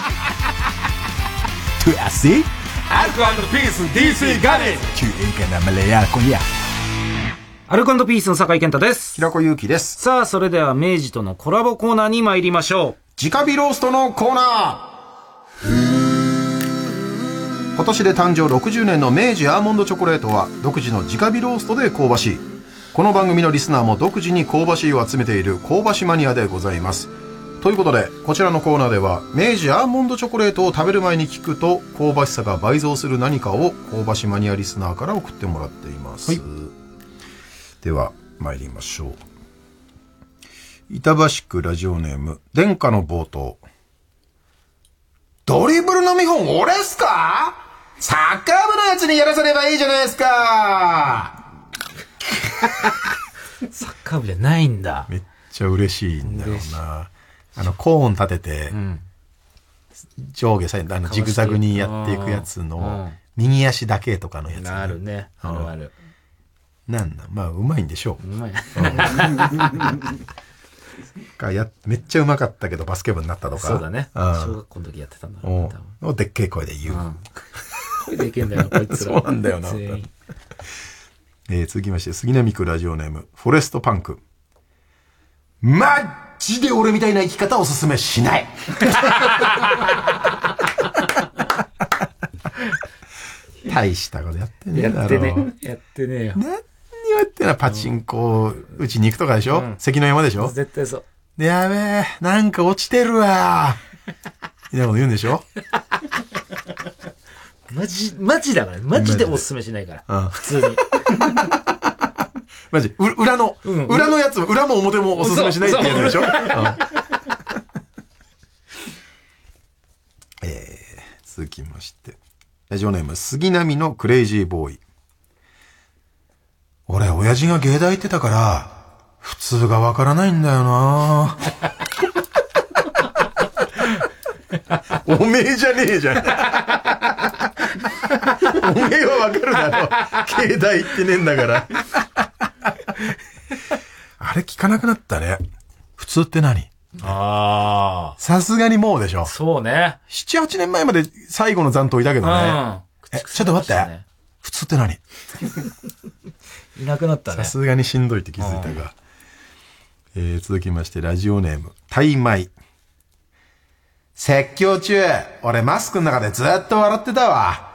そうとあせアルコ&ピース ディーシー ガレージキューエンカナマレヤコヤアルコ&ピースの酒井健太です。 平子祐希です。 さあ、それでは明治とのコラボコーナーに参りましょう。 直火ローストのコーナー。今年で誕生ろくじゅうねんの明治アーモンドチョコレートは独自の直火ローストで香ばしい。この番組のリスナーも独自に香ばしいを集めている香ばしマニアでございます。ということでこちらのコーナーでは明治アーモンドチョコレートを食べる前に聞くと香ばしさが倍増する何かを香ばしマニアリスナーから送ってもらっています、はい、では参りましょう。板橋区ラジオネーム殿下の冒頭。ドリブルの見本俺っすか？サッカー部のやつにやらせればいいじゃないですか。 サッカー部じゃないんだ。 めっちゃ嬉しいんだよな。あのコーン立てて、うん、上下左右あのジグザグにやっていくやつの右足だけとかのやつ、ね、 あるね。あるある。 なんだまあうまいんでしょう。 うまい。 かやめっちゃうまかったけどバスケ部になったとか。 そうだね。小学校の時やってたんだろうね。 でっけえ声で言う。うん、 声でけえんだよこいつら。 そうなんだよな。えー、続きまして杉並区ラジオネームフォレストパンク。マジで俺みたいな生き方おすすめしない。大したことやってねえだろ。 やってねえ。やってねえよ。 何にやってんのパチンコ打ちに行くとかでしょ、うん、関の山でしょ絶対そう。 で、やべえ、なんか落ちてるわ。みたいなこと言うんでしょマジ、マジだから。マジでおすすめしないから。うん、普通に。 マジ、う裏の、うん、裏のやつも、裏も表もおすすめしないって言うんでしょ、うん、えー、続きまして。ラジオネーム、杉並のクレイジーボーイ。俺、親父が芸大行ってたから、普通がわからないんだよな。おめえじゃねえじゃん。おめえはわかるだろ。芸大行ってねえんだから。あれ聞かなくなったね。普通って何？ ああ。 さすがにもうでしょ。 そうね。 七八年前まで最後の残党いたけどね。うん、え、ちょっと待って。ね、普通って何？ いなくなったね。 さすがにしんどいって気づいたが。えー、続きましてラジオネームタイマイ。説教中俺マスクの中でずっと笑ってたわ。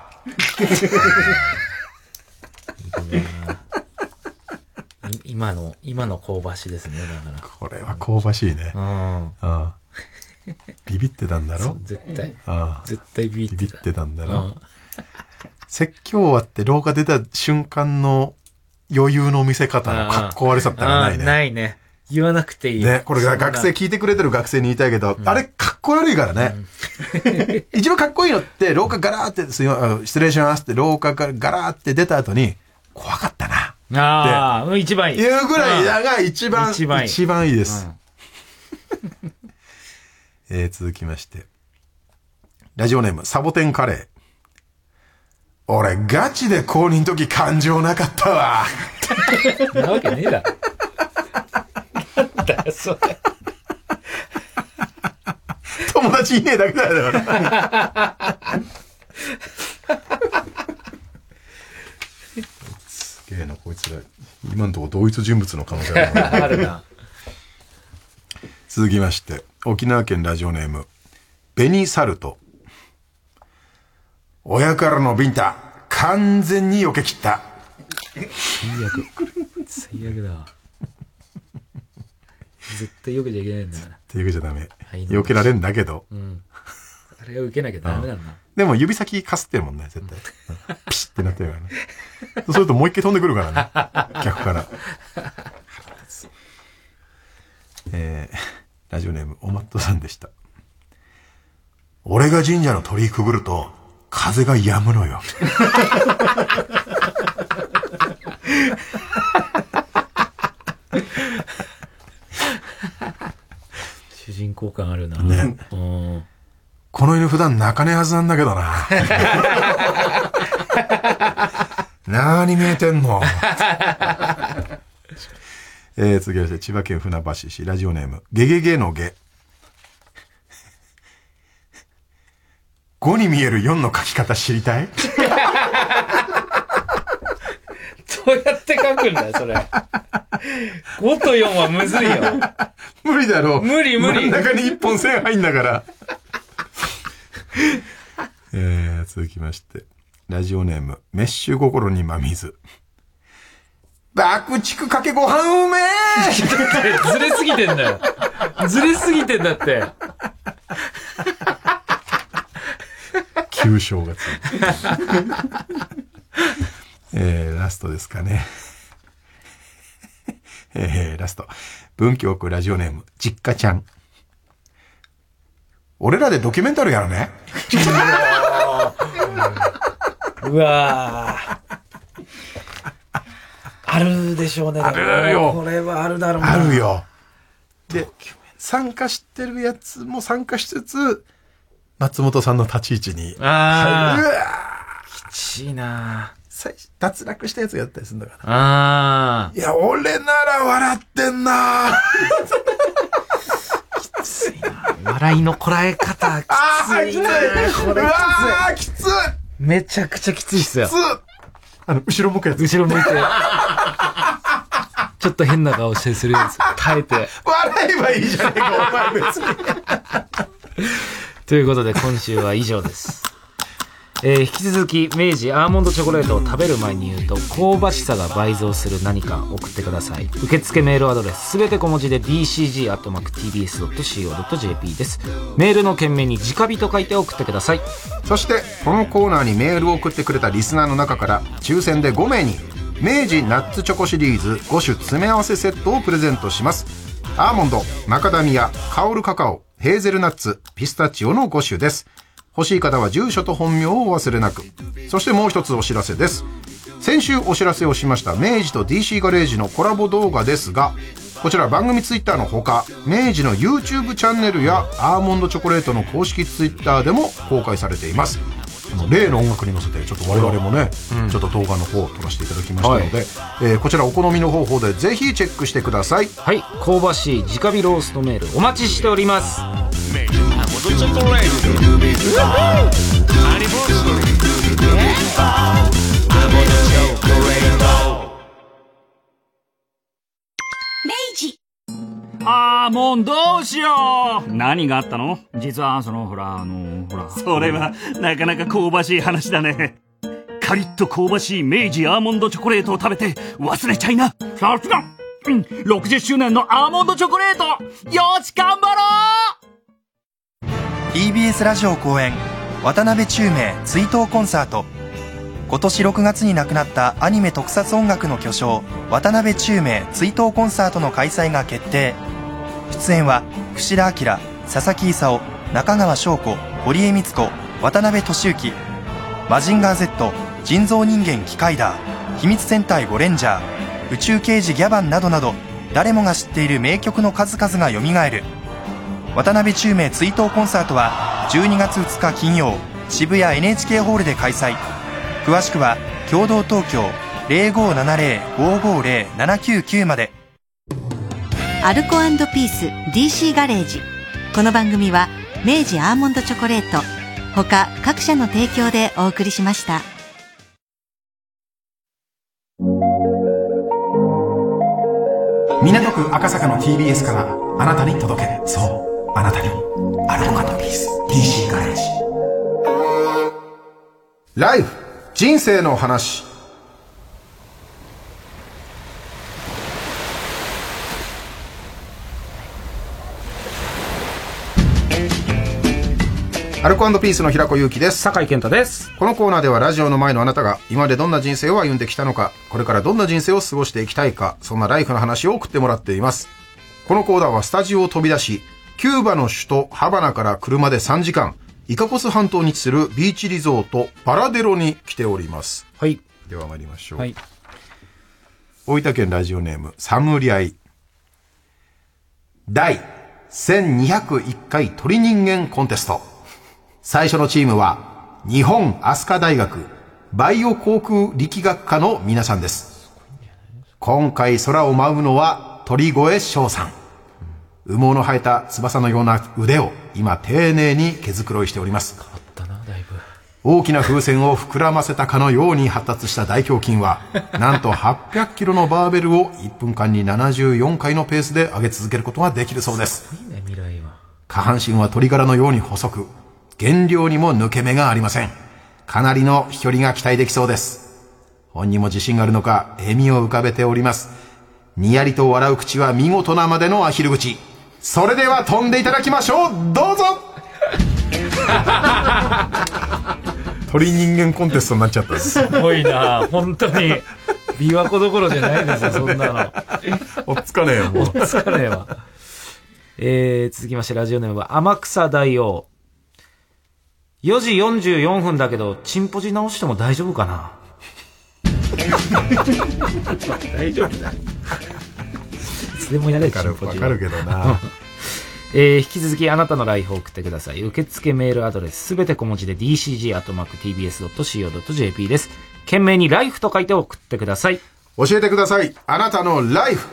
今の今の香ばしですね。だからこれは香ばしいね。うん、ああビビってたんだろ。 絶対ああ絶対ビビってた。 ビビってたんだろ。うん、説教終わって廊下出た瞬間の余裕の見せ方のかっこ悪さってないね。 ないね。言わなくていい。 ね、これ学生聞いてくれてる学生に言いたいけど、うん、あれかっこ悪いからね。うん、一番かっこいいのって廊下ガラーってすいま失礼しますって廊下からガラーって出た後に怖かったな。 ああ、一番いい。 言うぐらいだが一番、一番いい。一番いいです。うん、えー、続きまして。ラジオネーム、サボテンカレー。俺、ガチで公認の時感情なかったわ。 なわけねえだろ。なんだよ、それ。 友達いねえだけだよ、だから。すげえな、こいつら。今のところ同一人物の可能性あるな。あるな。続きまして、沖縄県ラジオネーム、ベニサルト。親からのビンタ、完全に避け切った。 最悪。最悪だわ。絶対避けちゃいけないんだから。 絶対避けちゃダメ。避けられんだけど。うん。 あれは受けなきゃダメなんだ。 でも指先かすってるもんね、絶対。ピシッってなってるからね。そうするともう一回飛んでくるからね。逆から。えー、ラジオネーム、おまっとさんでした。俺が神社の鳥居くぐると、風が止むのよ。 主人公感あるな。 ね。うん、この犬普段泣かねえはずなんだけどな。 なーに見えてんのえー、次は千葉県船橋市ラジオネームゲゲゲのゲ。ごに見えるよんの書き方知りたい？ どうやって書くんだよそれ。ごとよんはむずいよ。 無理だろう。 無理無理。 真ん中に一本線入んだからえー、続きましてラジオネームメッシュ心に真水。爆竹かけご飯うめーずれすぎてんだよ。ずれすぎてんだって。 旧正月。えー、ラストですかね。えー、ラスト。文京区ラジオネーム、実家ちゃん。俺らでドキュメンタルやるね。 うわー。あるでしょうね。 あるよ。 これはあるだろうな。 あるよ。で、参加してるやつも参加しつつ、松本さんの立ち位置に。 ああ。 うわきちいな。 最初脱落したやつがやったりするんだから。 ああ。 いや、俺なら笑ってんな。 きついな。笑いのこらえ方、きついな。これきつい。 きつい。 めちゃくちゃきついっすよ。 きつい。あの、後ろ向くやつ。 後ろ向いて。ちょっと変な顔してするやつ。耐えて。 笑えばいいじゃねえか、お前別に。 ということで、今週は以上です。えー、引き続き、明治アーモンドチョコレートを食べる前に言うと、香ばしさが倍増する何か送ってください。受付メールアドレス、すべて小文字で ディーシージー アットマーク ティービーエス ドット シーオー ドット ジェーピー です。メールの件名に直火と書いて送ってください。 そして、このコーナーにメールを送ってくれたリスナーの中から、抽選でごめいに、明治ナッツチョコシリーズご種詰め合わせセットをプレゼントします。アーモンド、マカダミア、香るカカオ、ヘーゼルナッツ、ピスタチオのご種です。欲しい方は住所と本名をお忘れなく。そしてもう一つお知らせです。先週お知らせをしました明治と ディーシー ガレージのコラボ動画ですが、こちら番組ツイッターのほか、明治の YouTube チャンネルやアーモンドチョコレートの公式ツイッターでも公開されています。例の音楽に乗せてちょっと我々もね、うん、ちょっと動画の方を撮らせていただきましたので、はい、えー、こちらお好みの方法でぜひチェックしてください。 はい、香ばしい直火ローストメールお待ちしております。 あーもうどうしよう。何があったの？実はそのほらあのほらそれはなかなか香ばしい話だね。カリッと香ばしい明治アーモンドチョコレートを食べて忘れちゃいな。さすが、うん、ろくじゅっしゅうねんのアーモンドチョコレート、よし頑張ろう。 ティービーエス ラジオ公演渡辺宙明追悼コンサート。今年ろくがつに亡くなったアニメ特撮音楽の巨匠渡辺宙明追悼コンサートの開催が決定。出演は串田明、佐々木勲、中川翔子、堀江光子、渡辺俊之、マジンガー Z、人造人間キカイダー、秘密戦隊ゴレンジャー、宇宙刑事ギャバンなどなど誰もが知っている名曲の数々がよみがえる。渡辺宙明追悼コンサートはじゅうにがつふつか金曜、渋谷 エヌエイチケー ホールで開催。詳しくは共同東京 ゼロごーななゼロ ごーごーゼロ ななきゅうきゅうまで。 アルコ&ピース ディーシー ガレージ。この番組は明治アーモンドチョコレート他各社の提供でお送りしました。 港区赤坂の ティービーエス からあなたに届ける、そうあなたにアルコ&ピース ディーシー ガレージ。ライフ人生の話。アルコ&ピースの平子祐希です。 酒井健太です。 このコーナーではラジオの前のあなたが今までどんな人生を歩んできたのか、これからどんな人生を過ごしていきたいか、そんなライフの話を送ってもらっています。このコーナーはスタジオを飛び出し、キューバの首都ハバナから車でさんじかん、イカコス半島に位置するビーチリゾートパラデロに来ております。 はい。 では参りましょう。 はい。 大分県ラジオネームサムリアイ。第せんにひゃくいっかい鳥人間コンテスト。最初のチームは日本飛鳥大学バイオ航空力学科の皆さんです。今回空を舞うのは鳥越翔さん。羽毛の生えた翼のような腕を今丁寧に毛づくろいしております。大きな風船を膨らませたかのように発達した大胸筋はなんとはっぴゃくキロのバーベルをいっぷんかんにななじゅうよんかいのペースで上げ続けることができるそうです。下半身は鶏ガラのように細く、減量にも抜け目がありません。かなりの飛距離が期待できそうです。本人も自信があるのか笑みを浮かべております。にやりと笑う口は見事なまでのアヒル口。それでは飛んでいただきましょう。どうぞ。鳥人間コンテストになっちゃった。 すごいな、本当に琵琶湖どころじゃないですよ、そんなの。 おっつかねえよ、もう。 おっつかねえわ。えー、続きましてラジオネームは天草大王。よじよんじゅうよんふんだけどチンポジ直しても大丈夫かな。大丈夫だ。いつでもやれる。 わかる、わかるけどな。 えー、引き続きあなたのライフを送ってください。受付メールアドレスすべて小文字で ディーシージー アットマーク ティービーエス ドット シーオー ドット ジェーピー です。懸命にライフと書いて送ってください。 教えてください、あなたのライフ。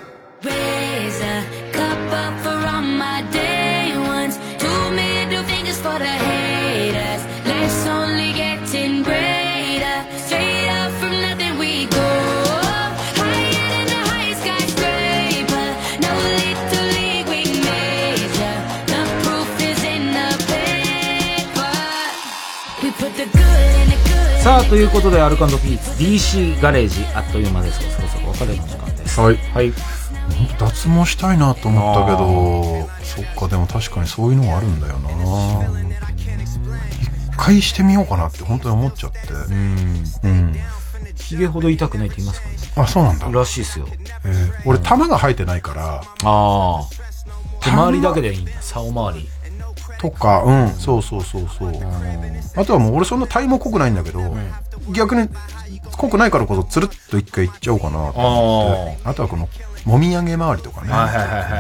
さあということでアルコ&ピース ディーシー ガレージあっという間ですがそろそろお別れの時間です。 はい、 はい、 脱毛したいなと思ったけど、そっか、でも確かにそういうのがあるんだよな。一回してみようかなって本当に思っちゃって。うんうん。 ひげほど痛くないって言いますかね。 あ、そうなんだ。 らしいですよ。 えー、俺玉が生えてないから。 ああ。手回りだけでいいんだ。竿回りとか、うん、そうそうそうそう。あとはもう俺そんな体毛濃くないんだけど、うん、逆に濃くないからこそつるっと一回いっちゃおうかなと思って。あとはこのもみあげ周りとかね。はいはいはいはいはい。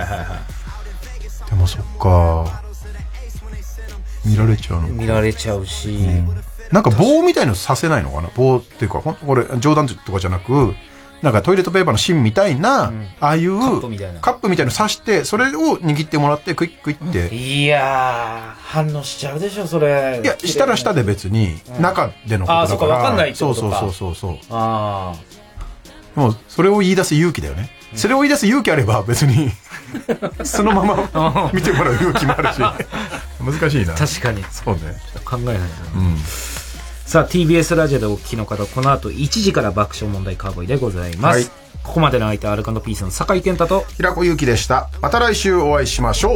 でもそっか、見られちゃうのか。 見られちゃうし、うん、 なんか棒みたいのさせないのかな。棒っていうか、これ冗談とかじゃなく、なんかトイレットペーパーの芯みたいな、うん、ああいうカップみたいなカップみたいの刺して、それを握ってもらってクイックイって、 うん、いやー反応しちゃうでしょそれ。 いや、したらしたで別に中でのことだから、うん、ああ、そっか、分かんないってことか。そうそうそうそう。ああ、もうそれを言い出す勇気だよね、うん、それを言い出す勇気あれば別にそのまま見てもらう勇気もあるし難しいな。 確かにそうね、 考えないと、うん。さあ ティービーエス ラジオでお聞きの方、この後いちじから爆笑問題カーボーイでございます、はい、ここまでの相手はアルコ&ピースの酒井健太と平子祐希でした。また来週お会いしましょう。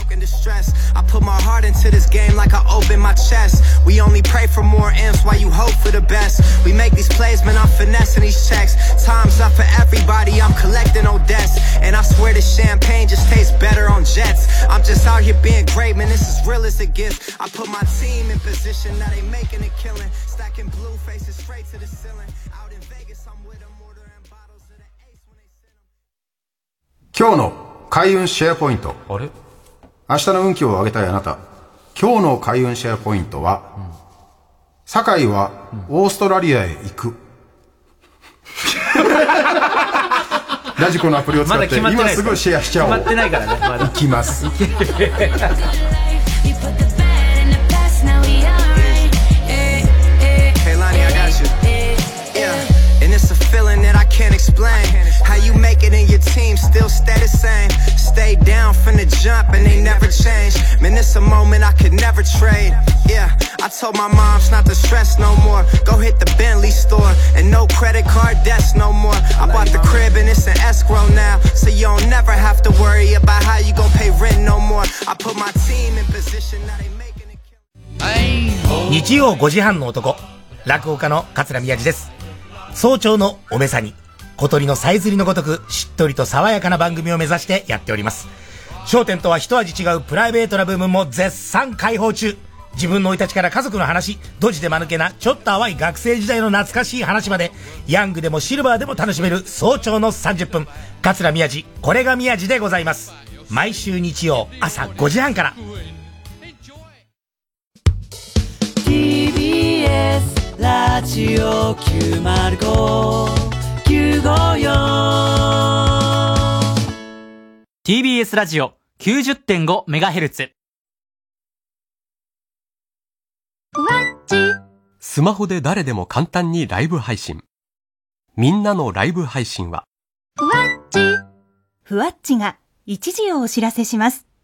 今日の開運シェアポイント。 あれ、 明日の運気を上げたいあなた、今日の開運シェアポイントは、うん、酒井はオーストラリアへ行く、うん、ラジコのアプリを使って、ま、今すぐシェアしちゃおう。 決まってないからね、まだ。 行きます Can't explain how you make it in your team still stay the same. Stay down from the jump and they never change. Man, it's a moment I could never trade. Yeah, I told my moms not to stress no more. Go hit the Bentley store and no credit card debts no more. I bought the crib and it's an escrow now, so you don't never have to worry about how you gon' pay rent no more. I put my team in position now they making it. 日曜ごじはんの男、落語家の桂宮治です。早朝のおめさに小鳥のさえずりのごとくしっとりと爽やかな番組を目指してやっております。笑点とは一味違うプライベートな部分も絶賛開放中。自分の生い立ちから家族の話、ドジで間抜けなちょっと淡い学生時代の懐かしい話まで、ヤングでもシルバーでも楽しめる早朝のさんじゅっぷん、桂宮治、これが宮治でございます。毎週日曜朝ごじはんから。 ティービーエス ララジオ きゅうまるご きゅうごよんティービーエス ラジオ きゅうじゅってんごメガヘルツ。 スマホで誰でも簡単にライブ配信。みんなのライブ配信はふわっち。ふわっちが一時をお知らせします。